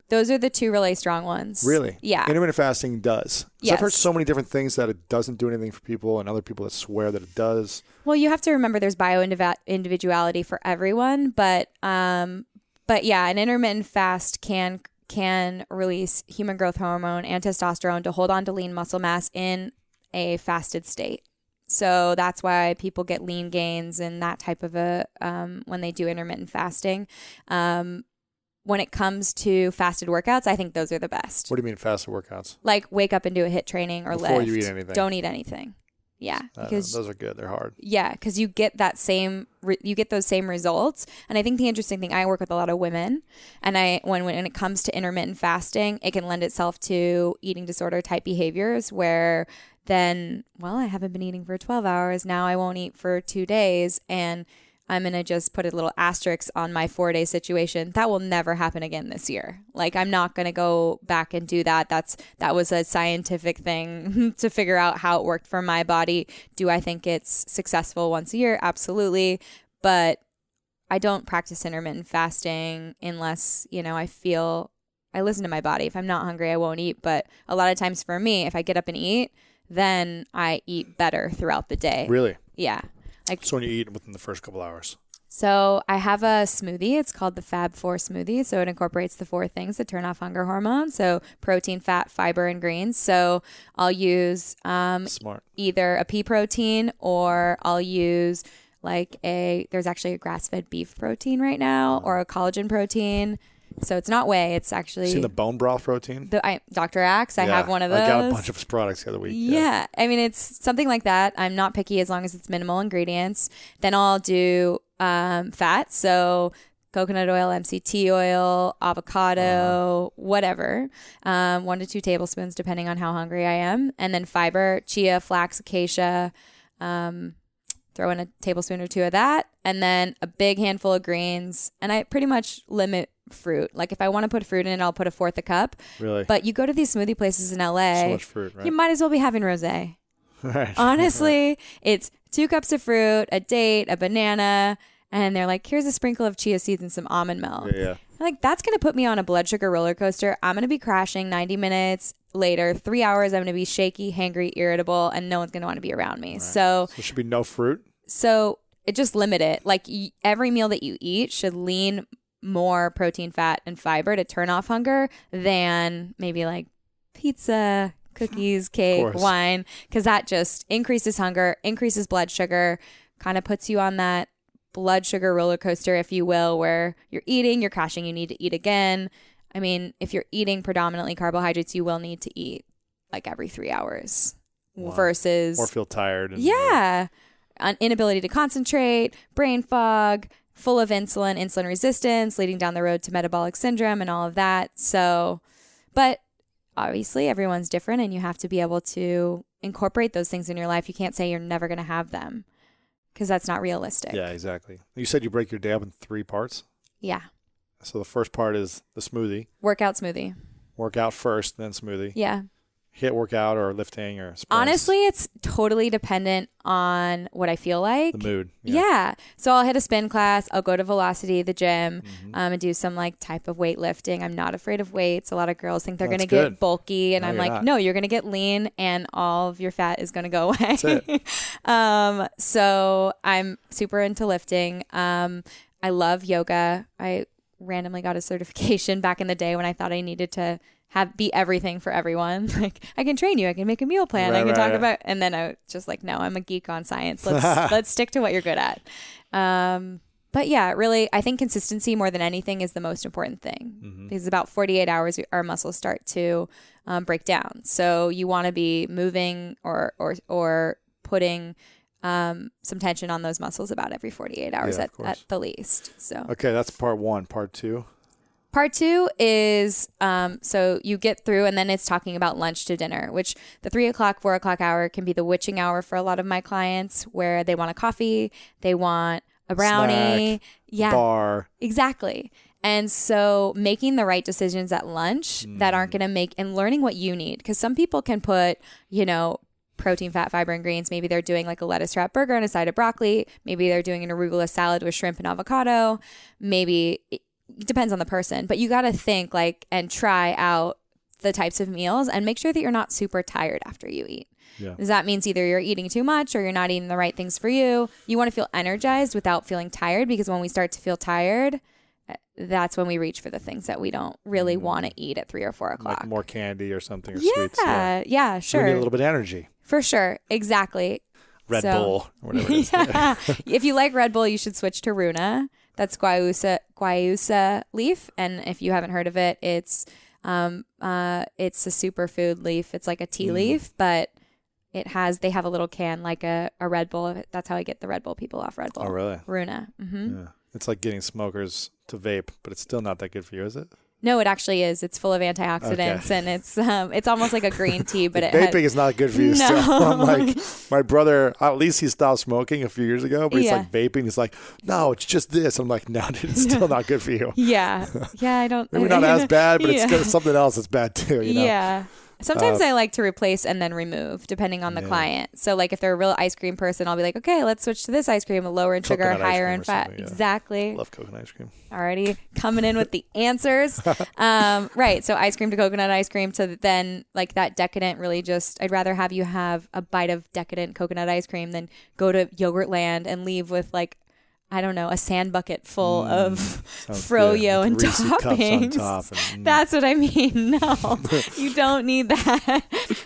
Those are the two really strong ones. Really? Yeah. Intermittent fasting does. 'Cause Yes. I've heard so many different things that it doesn't do anything for people, and other people that swear that it does. Well, you have to remember there's bio individuality for everyone, but um, but yeah, an intermittent fast can can release human growth hormone and testosterone to hold on to lean muscle mass in a fasted state. So that's why people get lean gains and that type of a um, when they do intermittent fasting. Um, when it comes to fasted workouts, I think those are the best. What do you mean fasted workouts? Like wake up and do a HIIT training or Before lift. you eat anything. Don't eat anything. Yeah, Uh, because those are good. They're hard. yeah, because you get that same re- you get those same results. And I think the interesting thing, I work with a lot of women, and I when when it comes to intermittent fasting, it can lend itself to eating disorder type behaviors where then, well, I haven't been eating for twelve hours. Now I won't eat for two days. And I'm going to just put a little asterisk on my four day situation. That will never happen again this year. Like, I'm not going to go back and do that. That's, that was a scientific thing to figure out how it worked for my body. Do I think it's successful once a year? Absolutely. But I don't practice intermittent fasting unless, you know, I feel, I listen to my body. If I'm not hungry, I won't eat. But a lot of times for me, if I get up and eat, then I eat better throughout the day. Really? Yeah. Like, So when you eat within the first couple hours. so I have a smoothie. It's called the Fab Four smoothie. So it incorporates the four things that turn off hunger hormones. So protein, fat, fiber, and greens. So I'll use um, Smart. either a pea protein or I'll use like a, there's actually a grass-fed beef protein right now or a collagen protein. So it's not whey. It's actually Seen the bone broth protein? the I, Doctor Axe. I Yeah, have one of those. I got a bunch of his products the other week. Yeah. I mean, it's something like that. I'm not picky as long as it's minimal ingredients. Then I'll do um, fat. So coconut oil, M C T oil, avocado, uh-huh. whatever. Um, one to two tablespoons, depending on how hungry I am. And then fiber, chia, flax, acacia. Um, throw in a tablespoon or two of that. And then a big handful of greens. And I pretty much limit fruit. Like if I want to put fruit in it, I'll put a fourth a cup. Really? But you go to these smoothie places in L A, So much fruit, right? you might as well be having rosé. Right. Honestly, it's two cups of fruit, a date, a banana, and they're like, here's a sprinkle of chia seeds and some almond milk. Yeah, yeah. I'm like, that's going to put me on a blood sugar roller coaster. I'm going to be crashing ninety minutes later, three hours, I'm going to be shaky, hangry, irritable, and no one's going to want to be around me. Right. So, so there should be no fruit? So it just limit it. Like y- every meal that you eat should lean more protein, fat, and fiber to turn off hunger than maybe like pizza, cookies, cake, wine, because that just increases hunger, increases blood sugar, kind of puts you on that blood sugar roller coaster, if you will, where you're eating, you're crashing, you need to eat again. I mean, if you're eating predominantly carbohydrates, you will need to eat like every three hours wow. versus... Or feel tired. And, yeah. An inability to concentrate, brain fog, full of insulin, insulin resistance, leading down the road to metabolic syndrome and all of that. So, but obviously everyone's different and you have to be able to incorporate those things in your life. You can't say you're never going to have them because that's not realistic. Yeah, exactly. You said you break your day up in three parts? Yeah. So the first part is the smoothie. Workout smoothie. Workout first, then smoothie. Yeah. Hit workout or lifting or sprints. Honestly, it's totally dependent on what I feel like. The mood. Yeah. yeah. So I'll hit a spin class. I'll go to Velocity, the gym, mm-hmm. um, and do some like type of weightlifting. I'm not afraid of weights. A lot of girls think they're going to get bulky. And no, I'm like, not. no, you're going to get lean and all of your fat is going to go away. That's it. um, so I'm super into lifting. Um, I love yoga. I randomly got a certification back in the day when I thought I needed to have be everything for everyone. Like I can train you, I can make a meal plan, right, I can right, talk right. about, and then I was just like, no, I'm a geek on science. Let's let's stick to what you're good at. Um, but yeah, really, I think consistency more than anything is the most important thing mm-hmm. because about forty-eight hours, our muscles start to um, break down. So you want to be moving or or or putting um, some tension on those muscles about every forty-eight hours yeah, at, at the least. So okay, that's part one. Part two. Part two is, um, so you get through and then it's talking about lunch to dinner, which the three o'clock, four o'clock hour can be the witching hour for a lot of my clients where they want a coffee, they want a brownie. Snack, yeah. Bar. Exactly. And so making the right decisions at lunch mm. that aren't going to make, and learning what you need. Because some people can put, you know, protein, fat, fiber, and greens. Maybe they're doing like a lettuce wrap burger and a side of broccoli. Maybe they're doing an arugula salad with shrimp and avocado. Maybe... it depends on the person, but you got to think like and try out the types of meals and make sure that you're not super tired after you eat. Yeah. Because that means either you're eating too much or you're not eating the right things for you. You want to feel energized without feeling tired, because when we start to feel tired, that's when we reach for the things that we don't really mm. want to eat at three or four o'clock. Like more candy or something, or yeah, sweets. Yeah, yeah, sure. So we need a little bit of energy. For sure. Exactly. Red so, Bull or whatever it is. Yeah. If you like Red Bull, you should switch to Runa. That's guayusa, guayusa leaf. And if you haven't heard of it, it's um uh it's a superfood leaf. It's like a tea mm. leaf, but it has they have a little can like a, a Red Bull. That's how I get the Red Bull people off Red Bull. Oh, really? Runa. Mm-hmm. Yeah. It's like getting smokers to vape, but it's still not that good for you, is it? No, it actually is. It's full of antioxidants, okay. and it's um, it's almost like a green tea, but it vaping had, is not good for you. No. Still. I'm like, my brother, at least he stopped smoking a few years ago, but he's yeah. like vaping. He's like, no, it's just this. I'm like, no, dude, it's still not good for you. Yeah, yeah, I don't. Maybe not as bad, but yeah. it's good, something else that's bad too. You know? Yeah. Sometimes uh, I like to replace and then remove, depending on the yeah. client. So, like, if they're a real ice cream person, I'll be like, okay, let's switch to this ice cream, lower in sugar, higher in fat. Yeah. Exactly. Love coconut ice cream. Already coming in with the answers. um, right. So, ice cream to coconut ice cream to then, like, that decadent, really just, I'd rather have you have a bite of decadent coconut ice cream than go to Yogurtland and leave with, like, I don't know, a sand bucket full mm, of froyo and toppings. Top and, mm. That's what I mean. No, you don't need that.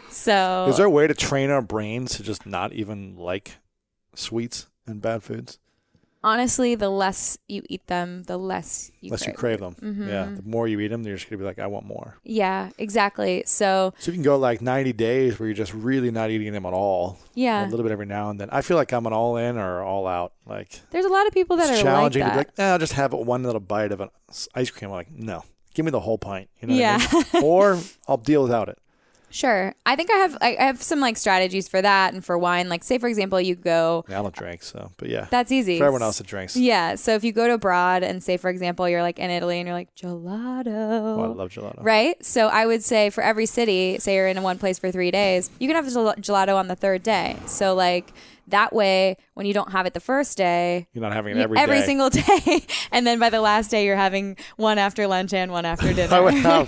So, is there a way to train our brains to just not even like sweets and bad foods? Honestly, the less you eat them, the less you less crave you crave them. Mm-hmm. Yeah, the more you eat them, you're just gonna be like, I want more. Yeah, exactly. So, so you can go like ninety days where you're just really not eating them at all. Yeah, a little bit every now and then. I feel like I'm an all in or all out. Like, there's a lot of people that it's are challenging like that. to be like, eh, I'll just have one little bite of an ice cream. I'm like, no, give me the whole pint. You know yeah, what I mean? Or I'll deal without it. Sure. I think I have I have some like strategies for that and for wine. Like say for example you go yeah, I don't drink, so but yeah. That's easy. For everyone else that drinks. Yeah. So if you go to abroad and say for example you're like in Italy and you're like gelato. Oh, I love gelato. Right? So I would say for every city, say you're in one place for three days, you can have gel- gelato on the third day. So like that way, when you don't have it the first day, you're not having it every every day. single day, and then by the last day, you're having one after lunch and one after dinner. I would have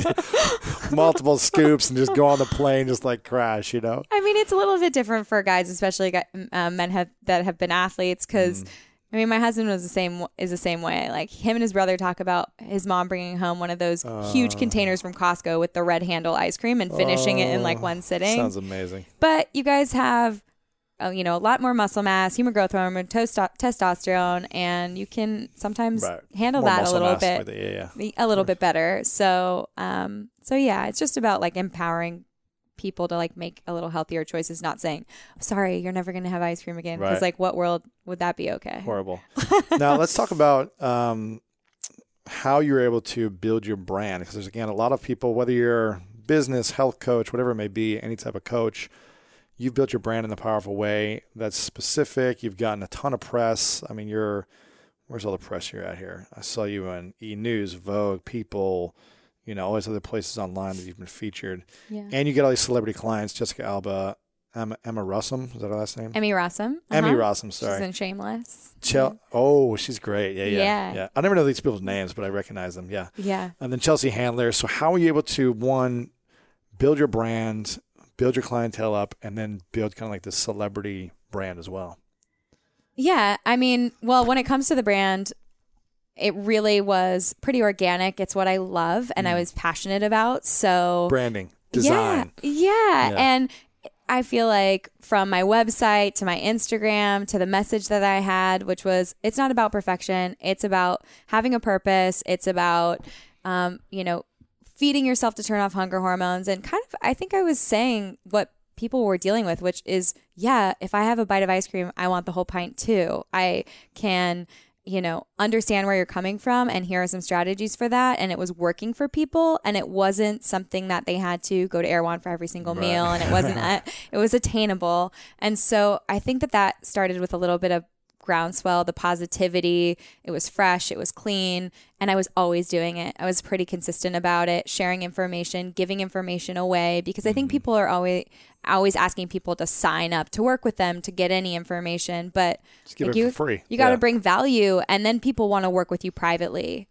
like multiple scoops and just go on the plane, just like crash, you know. I mean, it's a little bit different for guys, especially uh, men have that have been athletes, because. Mm. I mean, my husband was the same is the same way. Like him and his brother talk about his mom bringing home one of those uh, huge containers from Costco with the red handle ice cream and finishing uh, it in like one sitting. Sounds amazing. But you guys have. Uh, you know, a lot more muscle mass, human growth hormone, testo- testosterone, and you can sometimes right. handle more that a little bit, the, yeah, yeah. a little bit better. So, um, so yeah, it's just about like empowering people to like make a little healthier choices. Not saying, sorry, you're never going to have ice cream again, because right. like, what world would that be? Okay, horrible. Now let's talk about um, how you're able to build your brand, because there's again a lot of people, whether you're business, health coach, whatever it may be, any type of coach. You've built your brand in a powerful way that's specific. You've gotten a ton of press. I mean, you're, where's all the press you're at here? I saw you on E! News, Vogue, People, you know, all these other places online that you've been featured. Yeah. And you get all these celebrity clients, Jessica Alba, Emma, Emma Rossum, is that her last name? Emmy Rossum. Uh-huh. Emmy Rossum, sorry. She's in Shameless. Chel- oh, she's great. Yeah, yeah, yeah, yeah. I never know these people's names, but I recognize them. Yeah. Yeah. And then Chelsea Handler. So how are you able to, one, build your brand, build your clientele up, and then build kind of like this celebrity brand as well? Yeah. I mean, well, when it comes to the brand, it really was pretty organic. It's what I love and mm. I was passionate about. So branding, design. Yeah, yeah. Yeah. And I feel like from my website to my Instagram to the message that I had, which was, it's not about perfection. It's about having a purpose. It's about, um, you know, feeding yourself to turn off hunger hormones. And kind of, I think I was saying what people were dealing with, which is, yeah, if I have a bite of ice cream, I want the whole pint too. I can, you know, understand where you're coming from, and here are some strategies for that. And it was working for people, and it wasn't something that they had to go to Erewhon for every single right. meal, and it wasn't, a, it was attainable. And so I think that that started with a little bit of groundswell, the positivity. It was fresh, it was clean, and I was always doing it. I was pretty consistent about it, sharing information, giving information away, because I think mm-hmm. people are always always asking people to sign up to work with them to get any information, but just give like it you, for free. You got to yeah. bring value, and then people want to work with you privately.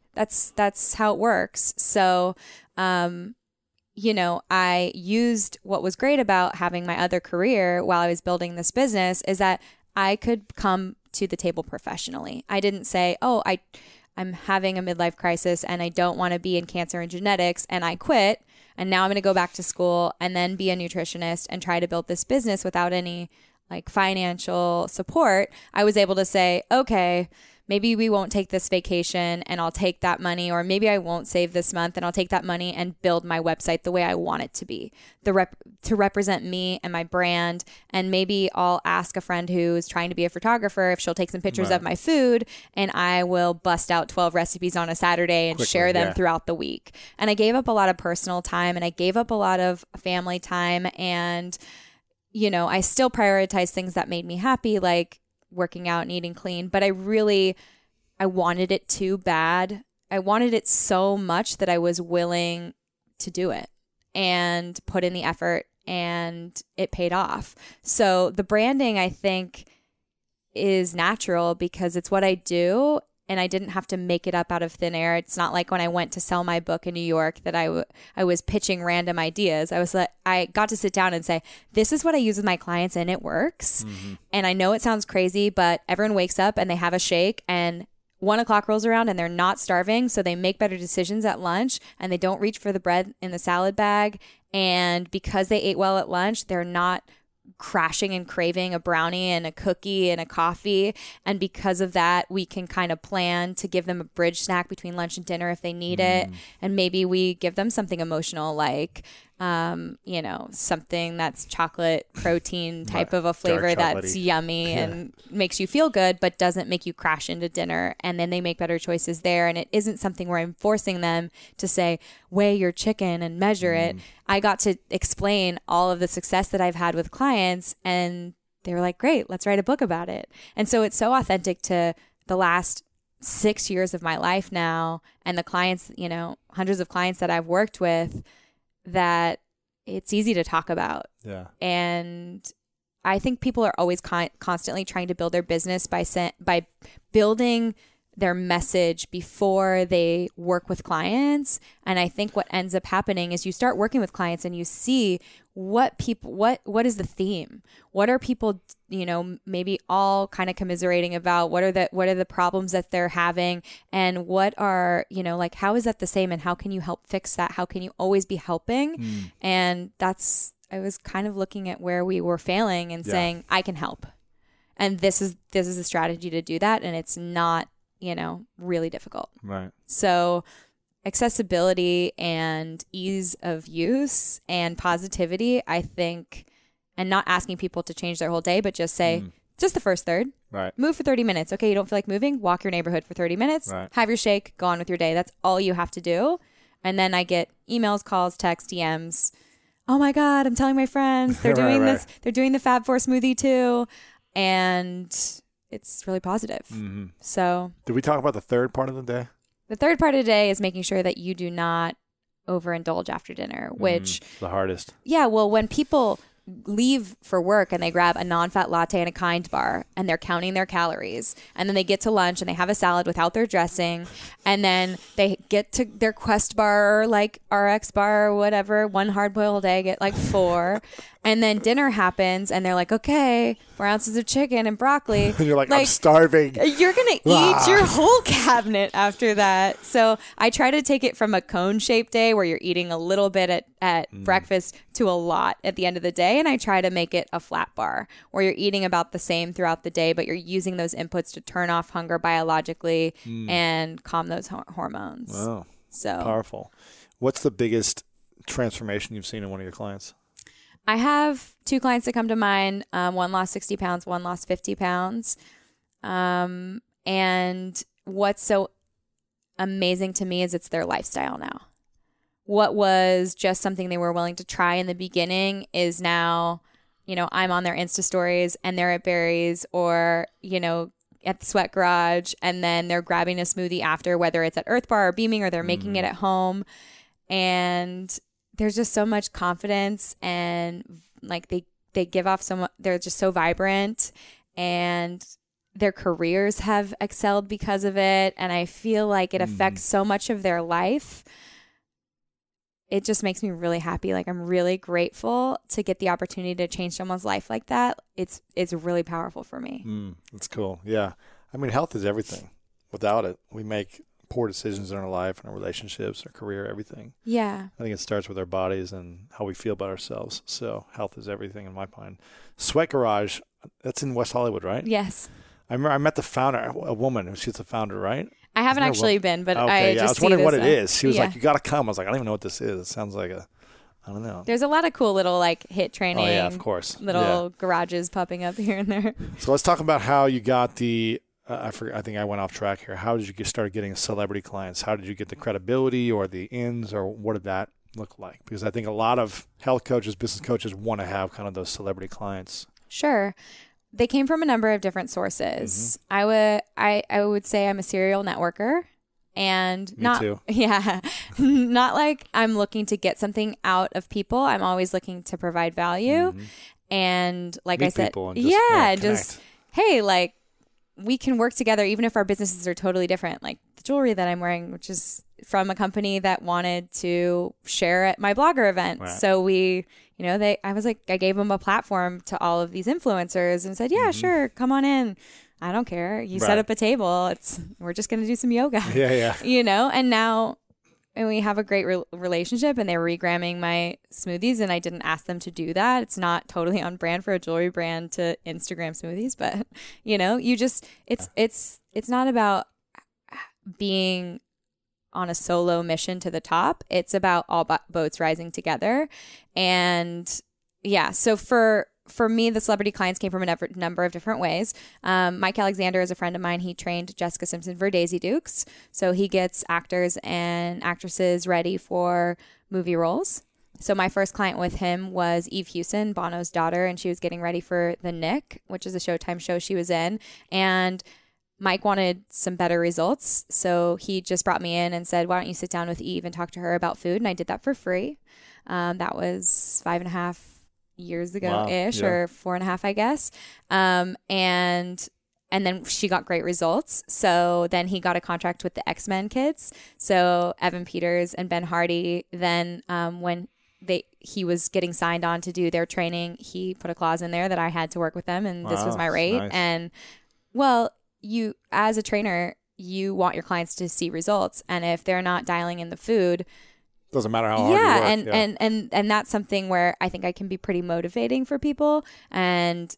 That's that's how it works. So, um, you know, I used what was great about having my other career while I was building this business is that I could come to the table professionally. I didn't say, oh, I, I'm having a midlife crisis and I don't want to be in cancer and genetics and I quit. And now I'm going to go back to school and then be a nutritionist and try to build this business without any like financial support. I was able to say, okay, maybe we won't take this vacation and I'll take that money, or maybe I won't save this month and I'll take that money and build my website the way I want it to be, the rep- to represent me and my brand. And maybe I'll ask a friend who's trying to be a photographer if she'll take some pictures Right. of my food, and I will bust out twelve recipes on a Saturday and Quickly, share them yeah. throughout the week. And I gave up a lot of personal time and I gave up a lot of family time, and you know, I still prioritize things that made me happy, like working out and eating clean, but I really, I wanted it too bad. I wanted it so much that I was willing to do it and put in the effort, and it paid off. So the branding, I think, is natural because it's what I do, and I didn't have to make it up out of thin air. It's not like when I went to sell my book in New York that I, w- I was pitching random ideas. I was like, I got to sit down and say, this is what I use with my clients and it works. Mm-hmm. And I know it sounds crazy, but everyone wakes up and they have a shake and one o'clock rolls around and they're not starving. So they make better decisions at lunch and they don't reach for the bread in the salad bag. And because they ate well at lunch, they're not crashing and craving a brownie and a cookie and a coffee. And because of that, we can kind of plan to give them a bridge snack between lunch and dinner if they need mm. it. And maybe we give them something emotional like, um, you know, something that's chocolate protein type of a flavor that's yummy yeah. and makes you feel good, but doesn't make you crash into dinner. And then they make better choices there. And it isn't something where I'm forcing them to say, weigh your chicken and measure mm. it. I got to explain all of the success that I've had with clients, and they were like, great, let's write a book about it. And so it's so authentic to the last six years of my life now, and the clients, you know, hundreds of clients that I've worked with, that it's easy to talk about. Yeah. And I think people are always con- constantly trying to build their business by se- by building their message before they work with clients. And I think what ends up happening is you start working with clients and you see what people, what, what is the theme? What are people, you know, maybe all kind of commiserating about? What are the, what are the problems that they're having? And what are, you know, like, how is that the same? And how can you help fix that? How can you always be helping? Mm. And that's, I was kind of looking at where we were failing and yeah. saying, I can help. And this is, this is a strategy to do that. And it's not, you know, really difficult. Right. So accessibility and ease of use and positivity, I think, and not asking people to change their whole day, but just say, mm. just the first third. Right. Move for thirty minutes. Okay, you don't feel like moving? Walk your neighborhood for thirty minutes. Right. Have your shake. Go on with your day. That's all you have to do. And then I get emails, calls, texts, D Ms. Oh my God, I'm telling my friends. They're doing right, this. right. They're doing the Fab Four smoothie too. And it's really positive. Mm-hmm. So did we talk about the third part of the day? The third part of the day is making sure that you do not overindulge after dinner, which mm, the hardest. Yeah. Well, when people leave for work and they grab a non-fat latte and a Kind bar and they're counting their calories, and then they get to lunch and they have a salad without their dressing, and then they get to their Quest bar or like R X bar or whatever, one hard-boiled egg at like four, and then dinner happens and they're like, okay, four ounces of chicken and broccoli. And you're like, like, I'm starving. You're going to eat your whole cabinet after that. So I try to take it from a cone-shaped day where you're eating a little bit at, at mm. breakfast to a lot at the end of the day. And I try to make it a flat bar where you're eating about the same throughout the day, but you're using those inputs to turn off hunger biologically mm. and calm those ho- hormones. Wow. So powerful. What's the biggest transformation you've seen in one of your clients? I have two clients that come to mind. Um, one lost sixty pounds, one lost fifty pounds. Um, and what's so amazing to me is it's their lifestyle now. What was just something they were willing to try in the beginning is now, you know, I'm on their Insta stories and they're at Barry's or, you know, at the Sweat Garage, and then they're grabbing a smoothie after, whether it's at Earth Bar or Beaming or they're making mm. it at home. And there's just so much confidence, and like they, they give off so much, they're just so vibrant, and their careers have excelled because of it. And I feel like it affects so much of their life. It just makes me really happy. Like, I'm really grateful to get the opportunity to change someone's life like that. It's it's really powerful for me. Mm, that's cool. Yeah. I mean, health is everything. Without it, we make poor decisions in our life and our relationships, our career, everything. Yeah. I think it starts with our bodies and how we feel about ourselves. So health is everything in my mind. Sweat Garage, that's in West Hollywood, right? Yes. I remember I met the founder, a woman. She's the founder, right? I haven't actually been, but okay, I yeah. just I was see wondering what this, it is. She was yeah. like, you got to come. I was like, I don't even know what this is. It sounds like a, I don't know. There's a lot of cool little like hit training. Oh, yeah, of course. Little yeah. garages popping up here and there. So let's talk about how you got the, uh, I forget, I think I went off track here. How did you get started getting celebrity clients? How did you get the credibility or the ins, or what did that look like? Because I think a lot of health coaches, business coaches want to have kind of those celebrity clients. Sure. They came from a number of different sources. Mm-hmm. I would I, I would say I'm a serial networker, and Me not too. yeah, not like I'm looking to get something out of people. I'm always looking to provide value. Mm-hmm. And like Meet I said, people and just, yeah, yeah, just hey, like we can work together even if our businesses are totally different. Like the jewelry that I'm wearing, which is from a company that wanted to share at my blogger event. Right. So we, you know, they, I was like, I gave them a platform to all of these influencers and said, yeah, mm-hmm. sure. Come on in. I don't care. You right. set up a table. It's, we're just going to do some yoga. Yeah. Yeah. You know, and now, and we have a great re- relationship, and they're regramming my smoothies, and I didn't ask them to do that. It's not totally on brand for a jewelry brand to Instagram smoothies, but you know, you just, it's, it's, it's not about being on a solo mission to the top. It's about all bo- boats rising together. And yeah, so for, for me, the celebrity clients came from a number, number of different ways. Um, Mike Alexander is a friend of mine. He trained Jessica Simpson for Daisy Dukes. So he gets actors and actresses ready for movie roles. So my first client with him was Eve Hewson, Bono's daughter, and she was getting ready for The Nick, which is a Showtime show she was in. And Mike wanted some better results. So he just brought me in and said, why don't you sit down with Eve and talk to her about food? And I did that for free. Um, that was five and a half years ago-ish, wow. yeah. or four and a half, I guess. Um, and and then she got great results. So then he got a contract with the X-Men kids. So Evan Peters and Ben Hardy, then um, when they he was getting signed on to do their training, he put a clause in there that I had to work with them, and wow, this was my rate. Nice. And well, you, as a trainer, you want your clients to see results. And if they're not dialing in the food, doesn't matter how hard yeah, you work. And, yeah, and, and, and that's something where I think I can be pretty motivating for people and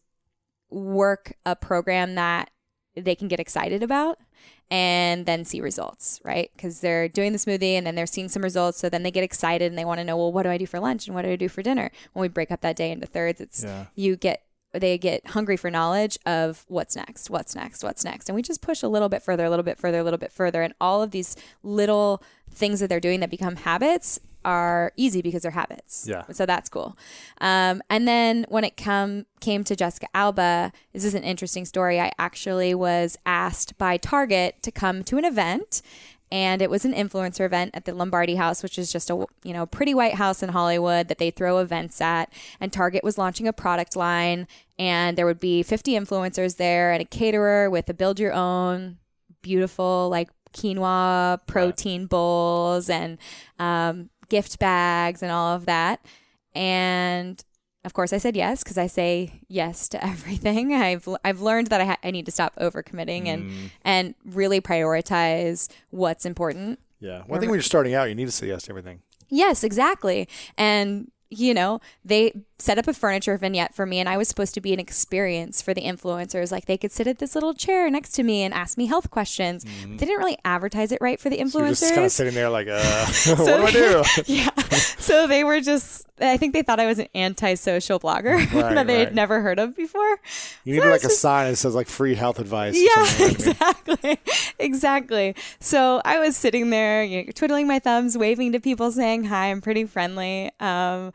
work a program that they can get excited about and then see results, right? Because they're doing the smoothie and then they're seeing some results. So then they get excited and they want to know, well, what do I do for lunch and what do I do for dinner? When we break up that day into thirds, it's yeah. you get they get hungry for knowledge of what's next, what's next, what's next. And we just push a little bit further, a little bit further, a little bit further. And all of these little things that they're doing that become habits are easy because they're habits. Yeah. So that's cool. Um, and then when it come came to Jessica Alba, this is an interesting story. I actually was asked by Target to come to an event. And it was an influencer event at the Lombardi House, which is just a, you know, pretty white house in Hollywood that they throw events at. And Target was launching a product line, and there would be fifty influencers there and a caterer with a build your own beautiful like quinoa protein right. bowls and um, gift bags and all of that. And of course, I said yes because I say yes to everything. I've I've learned that I ha- I need to stop overcommitting and mm. and really prioritize what's important. Yeah, well, I think when you're starting out, you need to say yes to everything. Yes, exactly. And you know, they set up a furniture vignette for me, and I was supposed to be an experience for the influencers. Like they could sit at this little chair next to me and ask me health questions. Mm-hmm. They didn't really advertise it right for the influencers. So you're just kind of sitting there like, uh, so what do I do? Yeah. So they were just, I think they thought I was an antisocial blogger right, that they right. had never heard of before. You need so like a just, sign that says like free health advice. Yeah, exactly. Exactly. So I was sitting there, you know, twiddling my thumbs, waving to people saying, hi, I'm pretty friendly. Um,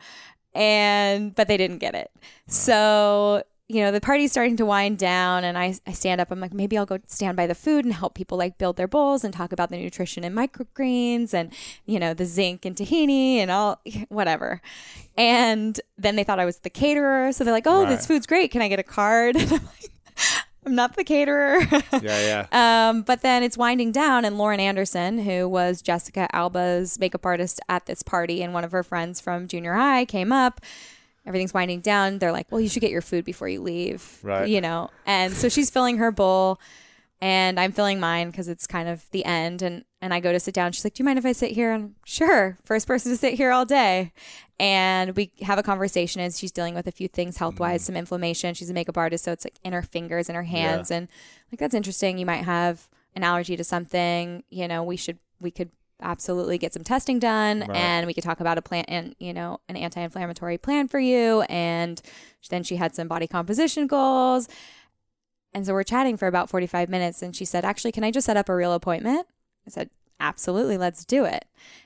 and, but they didn't get it. Right. So, you know, the party's starting to wind down and I, I stand up. I'm like, maybe I'll go stand by the food and help people like build their bowls and talk about the nutrition in microgreens and, you know, the zinc and tahini and all, whatever. And then they thought I was the caterer. So they're like, oh, right. this food's great. Can I get a card? I'm I'm not the caterer. Yeah, yeah. Um, but then it's winding down, and Lauren Anderson, who was Jessica Alba's makeup artist at this party, and one of her friends from junior high came up. Everything's winding down. They're like, well, you should get your food before you leave. Right. You know? And so she's filling her bowl, and I'm filling mine because it's kind of the end. And, and I go to sit down. She's like, do you mind if I sit here? And sure. First person to sit here all day. And we have a conversation as she's dealing with a few things health-wise, mm. some inflammation. She's a makeup artist, so it's like in her fingers and her hands. Yeah. And like, that's interesting. You might have an allergy to something. You know, we should, we could absolutely get some testing done, right. and we could talk about a plan and, you know, an anti-inflammatory plan for you. And then she had some body composition goals. And so we're chatting for about forty-five minutes. And she said, actually, can I just set up a real appointment? I said, absolutely. Let's do it.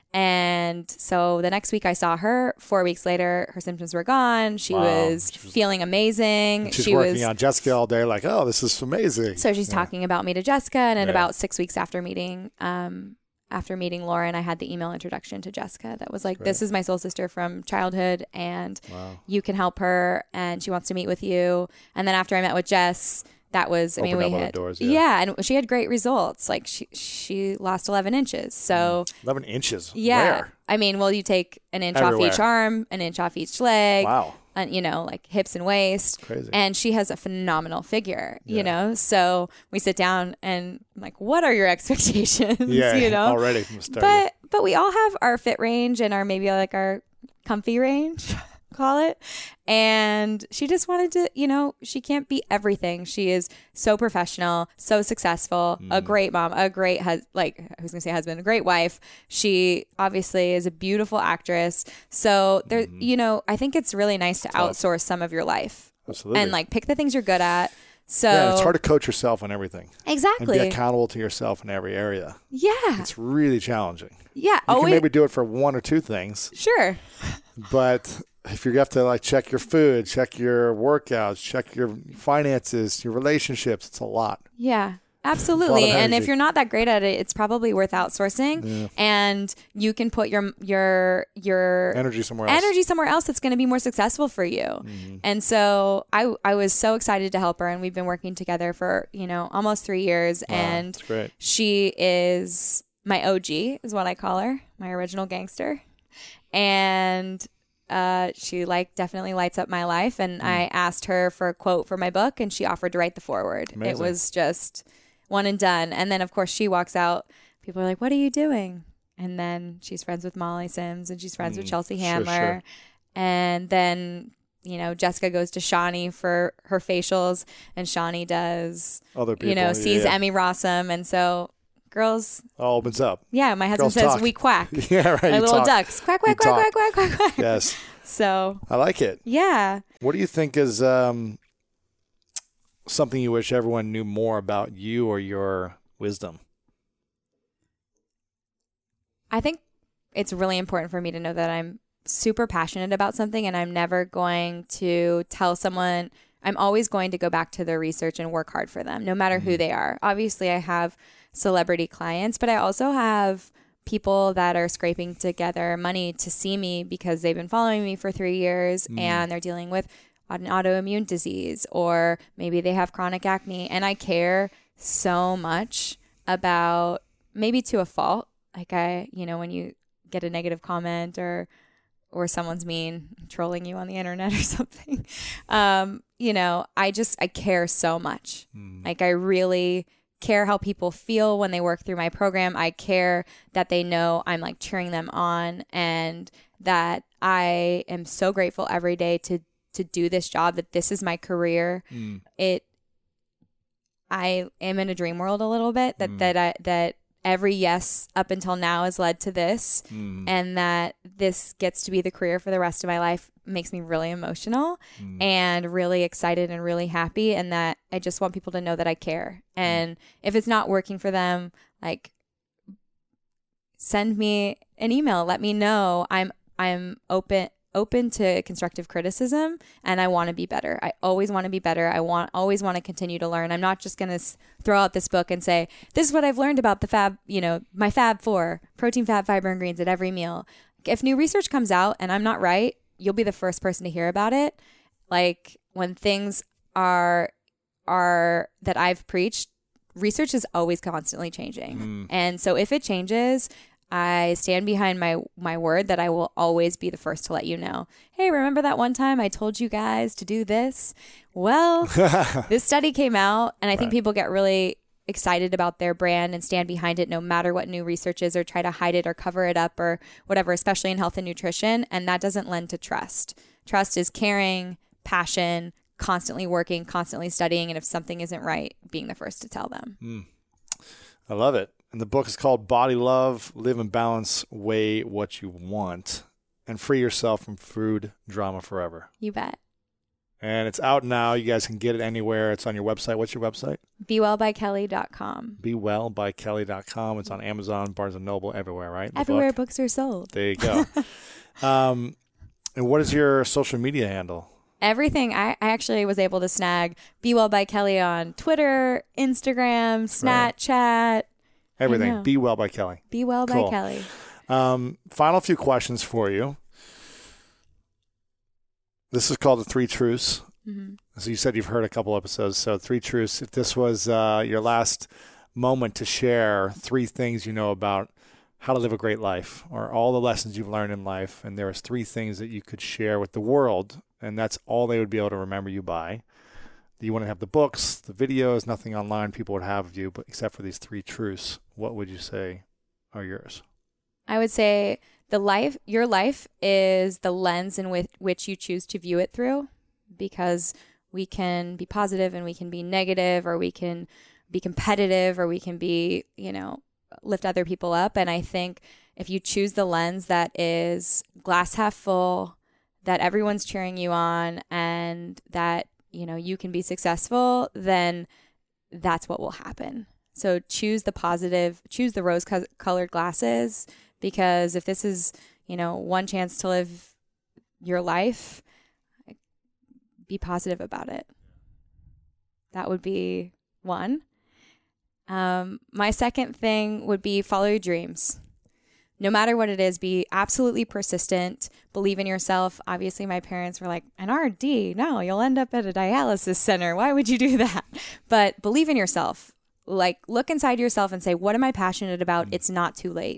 And so the next week I saw her. Four weeks later, her symptoms were gone. She, wow. was, she was feeling amazing. She's she working was, on Jessica all day like, oh, this is amazing. So she's yeah. talking about me to Jessica. And then yeah. about six weeks after meeting, um, after meeting Lauren, I had the email introduction to Jessica that was like, this is my soul sister from childhood, and wow. you can help her, and she wants to meet with you. And then after I met with Jess, that was, I Open mean, we had, doors, yeah. yeah, and she had great results. Like she, she lost eleven inches. So eleven inches. Yeah. Where? I mean, well, you take an inch Everywhere. off each arm, an inch off each leg. Wow. And, you know, like hips and waist. Crazy. And she has a phenomenal figure, yeah. you know? So we sit down and I'm like, what are your expectations? Yeah, you know? already from the start. But, but we all have our fit range and our, maybe like our comfy range, call it. And she just wanted to, you know, she can't be everything. She is so professional, so successful, mm. a great mom, a great, hus- like, I was going to say husband, a great wife. She obviously is a beautiful actress. So there, mm-hmm. you know, I think it's really nice to Tough. outsource some of your life. Absolutely. And like pick the things you're good at. So yeah, it's hard to coach yourself on everything. Exactly. And be accountable to yourself in every area. Yeah. It's really challenging. Yeah. You always- can maybe do it for one or two things. Sure. But if you have to like check your food, check your workouts, check your finances, your relationships, it's a lot. Yeah, absolutely. And if you're not that great at it, it's probably worth outsourcing. Yeah. And you can put your your your energy somewhere else. Energy somewhere else that's going to be more successful for you. Mm-hmm. And so I I was so excited to help her, and we've been working together for, you know, almost three years. Wow, and that's great. She is my O G, is what I call her, my original gangster. And Uh, she like definitely lights up my life, and mm. I asked her for a quote for my book, and she offered to write the foreword. Amazing. It was just one and done. And then of course she walks out. People are like, "What are you doing?" And then she's friends with Molly Sims, and she's friends mm. with Chelsea Handler. Sure, sure. And then, you know, Jessica goes to Shawnee for her facials, and Shawnee does, Other people, you know, sees yeah, yeah. Emmy Rossum, and so. Girls. All opens up. Yeah, my husband Girls says talk. we quack. Yeah, right. Our little talk. ducks. Quack, quack, quack, quack, quack, quack, quack. Yes. So. I like it. Yeah. What do you think is um, something you wish everyone knew more about you or your wisdom? I think it's really important for me to know that I'm super passionate about something, and I'm never going to tell someone. I'm always going to go back to the research and work hard for them, no matter mm-hmm. who they are. Obviously, I have celebrity clients, but I also have people that are scraping together money to see me because they've been following me for three years mm. and they're dealing with an autoimmune disease, or maybe they have chronic acne. And I care so much about, maybe to a fault, like I, you know, when you get a negative comment or or someone's mean, trolling you on the internet or something, um, you know, I just, I care so much. Mm. Like I really care how people feel when they work through my program. I care that they know I'm like cheering them on, and that I am so grateful every day to to do this job, that this is my career. Mm. It I am in a dream world a little bit, that mm. that I that every yes up until now has led to this, mm. and that this gets to be the career for the rest of my life makes me really emotional mm. and really excited and really happy, and that I just want people to know that I care. And mm. if it's not working for them, like, send me an email, let me know. I'm I'm open open to constructive criticism, and I want to be better. I always want to be better. I want always want to continue to learn. I'm not just going to s- throw out this book and say, this is what I've learned about the fab, you know, my fab four, protein, fat, fiber, and greens at every meal. If new research comes out and I'm not right, you'll be the first person to hear about it. Like when things are are that I've preached, research is always constantly changing. Mm. And so if it changes, I stand behind my my word that I will always be the first to let you know. Hey, remember that one time I told you guys to do this? Well, this study came out, and I think right. people get really excited about their brand and stand behind it no matter what new research is, or try to hide it or cover it up or whatever, especially in health and nutrition. And that doesn't lend to trust. Trust is caring, passion, constantly working, constantly studying, and if something isn't right, being the first to tell them. Mm. I love it. And the book is called Body Love, Live in Balance, Weigh What You Want, and Free Yourself from Food Drama Forever. You bet. And it's out now. You guys can get it anywhere. It's on your website. What's your website? be well by kelly dot com. be well by kelly dot com. It's on Amazon, Barnes and Noble, everywhere, right? The everywhere book. Books are sold. There you go. um, and what is your social media handle? Everything. I, I actually was able to snag Be Well by Kelly on Twitter, Instagram, Snapchat. Right. Everything. Be Well by Kelly. Be Well cool. by Kelly. Um, final few questions for you. This is called the Three Truths. Mm-hmm. So you said you've heard a couple episodes. So Three Truths. If this was uh, your last moment to share three things you know about how to live a great life, or all the lessons you've learned in life, and there was three things that you could share with the world, and that's all they would be able to remember you by. You wouldn't have the books, the videos, nothing online people would have of you, but except for these three truths, what would you say are yours? I would say the life, your life is the lens in with, which you choose to view it through, because we can be positive and we can be negative, or we can be competitive, or we can be, you know, lift other people up. And I think if you choose the lens that is glass half full, that everyone's cheering you on, and that, you know, you can be successful, then that's what will happen. So choose the positive, choose the rose co- colored glasses, because if this is, you know, one chance to live your life, be positive about it. That would be one. Um, my second thing would be follow your dreams. No matter what it is, be absolutely persistent, believe in yourself. Obviously, my parents were like, an R D? No, you'll end up at a dialysis center. Why would you do that? But believe in yourself. Like, look inside yourself and say, what am I passionate about? It's not too late.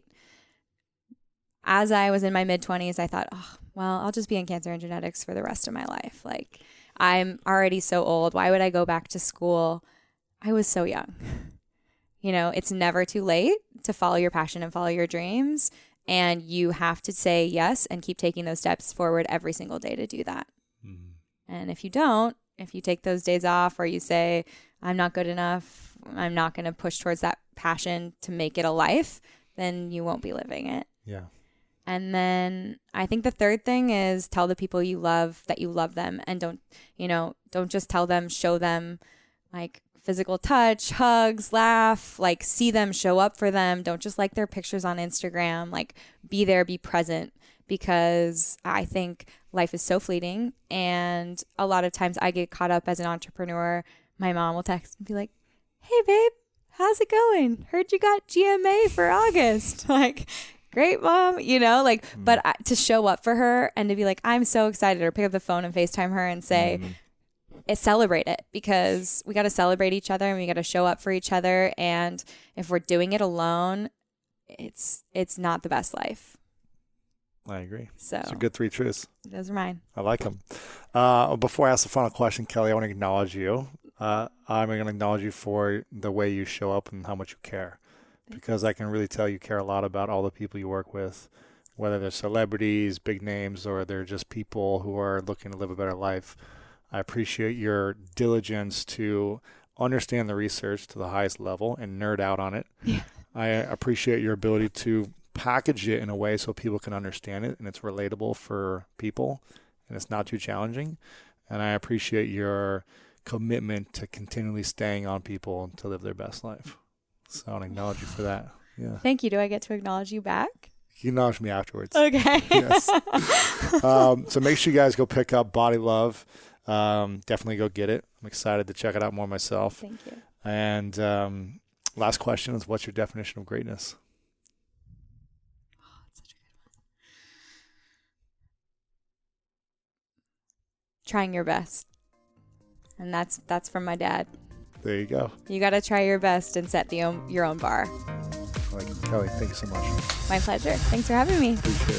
As I was in my mid-twenties, I thought, oh, well, I'll just be in cancer and genetics for the rest of my life. Like, I'm already so old. Why would I go back to school? I was so young. You know, it's never too late to follow your passion and follow your dreams. And you have to say yes and keep taking those steps forward every single day to do that. Mm-hmm. And if you don't, if you take those days off, or you say, I'm not good enough, I'm not going to push towards that passion to make it a life, then you won't be living it. Yeah. And then I think the third thing is tell the people you love that you love them, and don't, you know, don't just tell them, show them, like, physical touch, hugs, laugh, like, see them, show up for them. Don't just like their pictures on Instagram. Like, be there, be present, because I think life is so fleeting. And a lot of times I get caught up as an entrepreneur. My mom will text and be like, hey, babe, how's it going? Heard you got G M A for August. Like, great, mom, you know, like, mm. but I, to show up for her and to be like, I'm so excited, or pick up the phone and FaceTime her and say, mm. It, celebrate it, because we got to celebrate each other and we got to show up for each other. And if we're doing it alone, it's it's not the best life. I agree. So it's a good three truths. Those are mine. I like them. Uh, before I ask the final question, Kelly, I want to acknowledge you. Uh, I'm going to acknowledge you for the way you show up and how much you care, because I can really tell you care a lot about all the people you work with, whether they're celebrities, big names, or they're just people who are looking to live a better life. I appreciate your diligence to understand the research to the highest level and nerd out on it. Yeah. I appreciate your ability to package it in a way so people can understand it and it's relatable for people and it's not too challenging. And I appreciate your commitment to continually staying on people to live their best life. So I want to acknowledge you for that. Yeah. Thank you. Do I get to acknowledge you back? You acknowledge me afterwards. Okay. Yes. um, so make sure you guys go pick up Body Love. Um, definitely go get it. I'm excited to check it out more myself. Thank you. And um, last question is, what's your definition of greatness? Oh, that's such a good one. Trying your best. And that's that's from my dad. There you go. You got to try your best and set the own, your own bar. Like, Kelly, thanks so much. My pleasure. Thanks for having me. Appreciate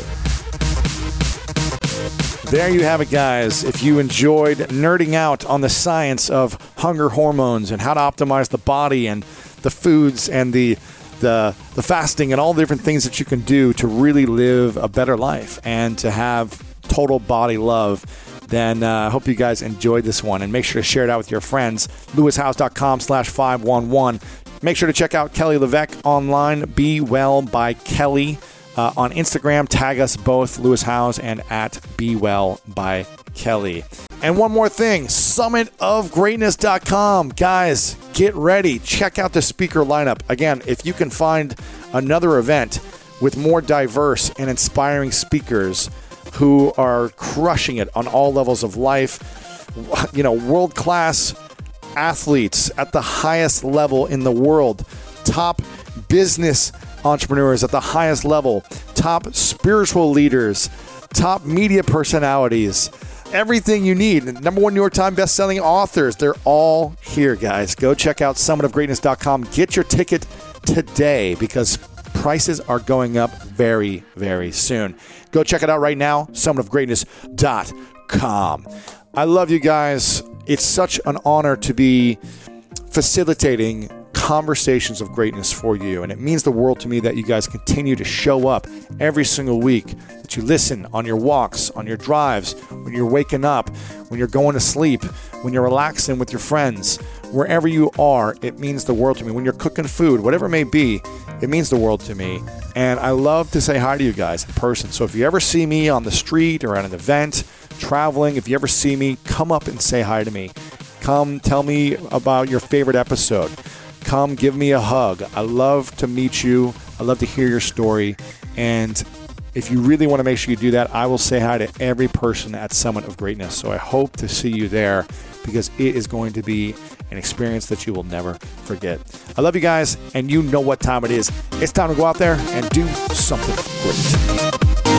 it. There you have it, guys. If you enjoyed nerding out on the science of hunger hormones and how to optimize the body and the foods and the the the fasting and all the different things that you can do to really live a better life and to have total body love, then I uh, hope you guys enjoyed this one. And make sure to share it out with your friends. LewisHouse.com slash 511. Make sure to check out Kelly LeVeque online. Be Well by Kelly. Uh, on Instagram, tag us both, Lewis Howes and at Be Well by Kelly. And one more thing, summit of greatness dot com. Guys, get ready. Check out the speaker lineup. Again, if you can find another event with more diverse and inspiring speakers who are crushing it on all levels of life, you know, world-class athletes at the highest level in the world, top business entrepreneurs at the highest level, top spiritual leaders, top media personalities, everything you need. Number one New York Times bestselling authors, they're all here, guys. Go check out summit of greatness dot com. Get your ticket today because prices are going up very, very soon. Go check it out right now, summit of greatness dot com. I love you guys. It's such an honor to be facilitating conversations of greatness for you. And it means the world to me that you guys continue to show up every single week, that you listen on your walks, on your drives, when you're waking up, when you're going to sleep, when you're relaxing with your friends, wherever you are. It means the world to me. When you're cooking food, whatever it may be, it means the world to me. And I love to say hi to you guys in person. So if you ever see me on the street or at an event, traveling, if you ever see me, come up and say hi to me. Come tell me about your favorite episode. Come give me a hug. I love to meet you. I love to hear your story. And if you really want to make sure you do that, I will say hi to every person at Summit of Greatness. So I hope to see you there because it is going to be an experience that you will never forget. I love you guys, and you know what time it is. It's time to go out there and do something great.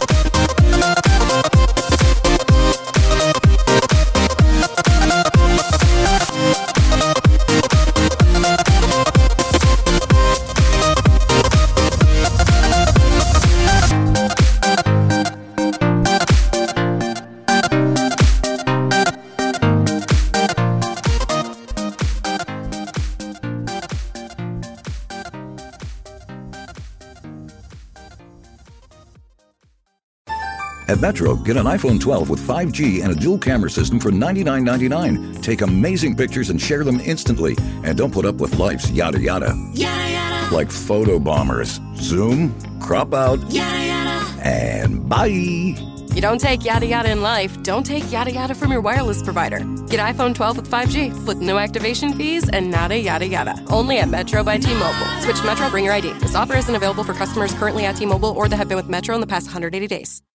At Metro, get an iPhone twelve with five G and a dual camera system for ninety-nine ninety-nine. Take amazing pictures and share them instantly. And don't put up with life's yada yada. Yada yada. Like photo bombers. Zoom, crop out, yada yada. And bye. You don't take yada yada in life, don't take yada yada from your wireless provider. Get iPhone twelve with five G with no activation fees and nada yada yada. Only at Metro by T-Mobile. Switch to Metro, bring your I D. This offer isn't available for customers currently at T-Mobile or that have been with Metro in the past one hundred eighty days.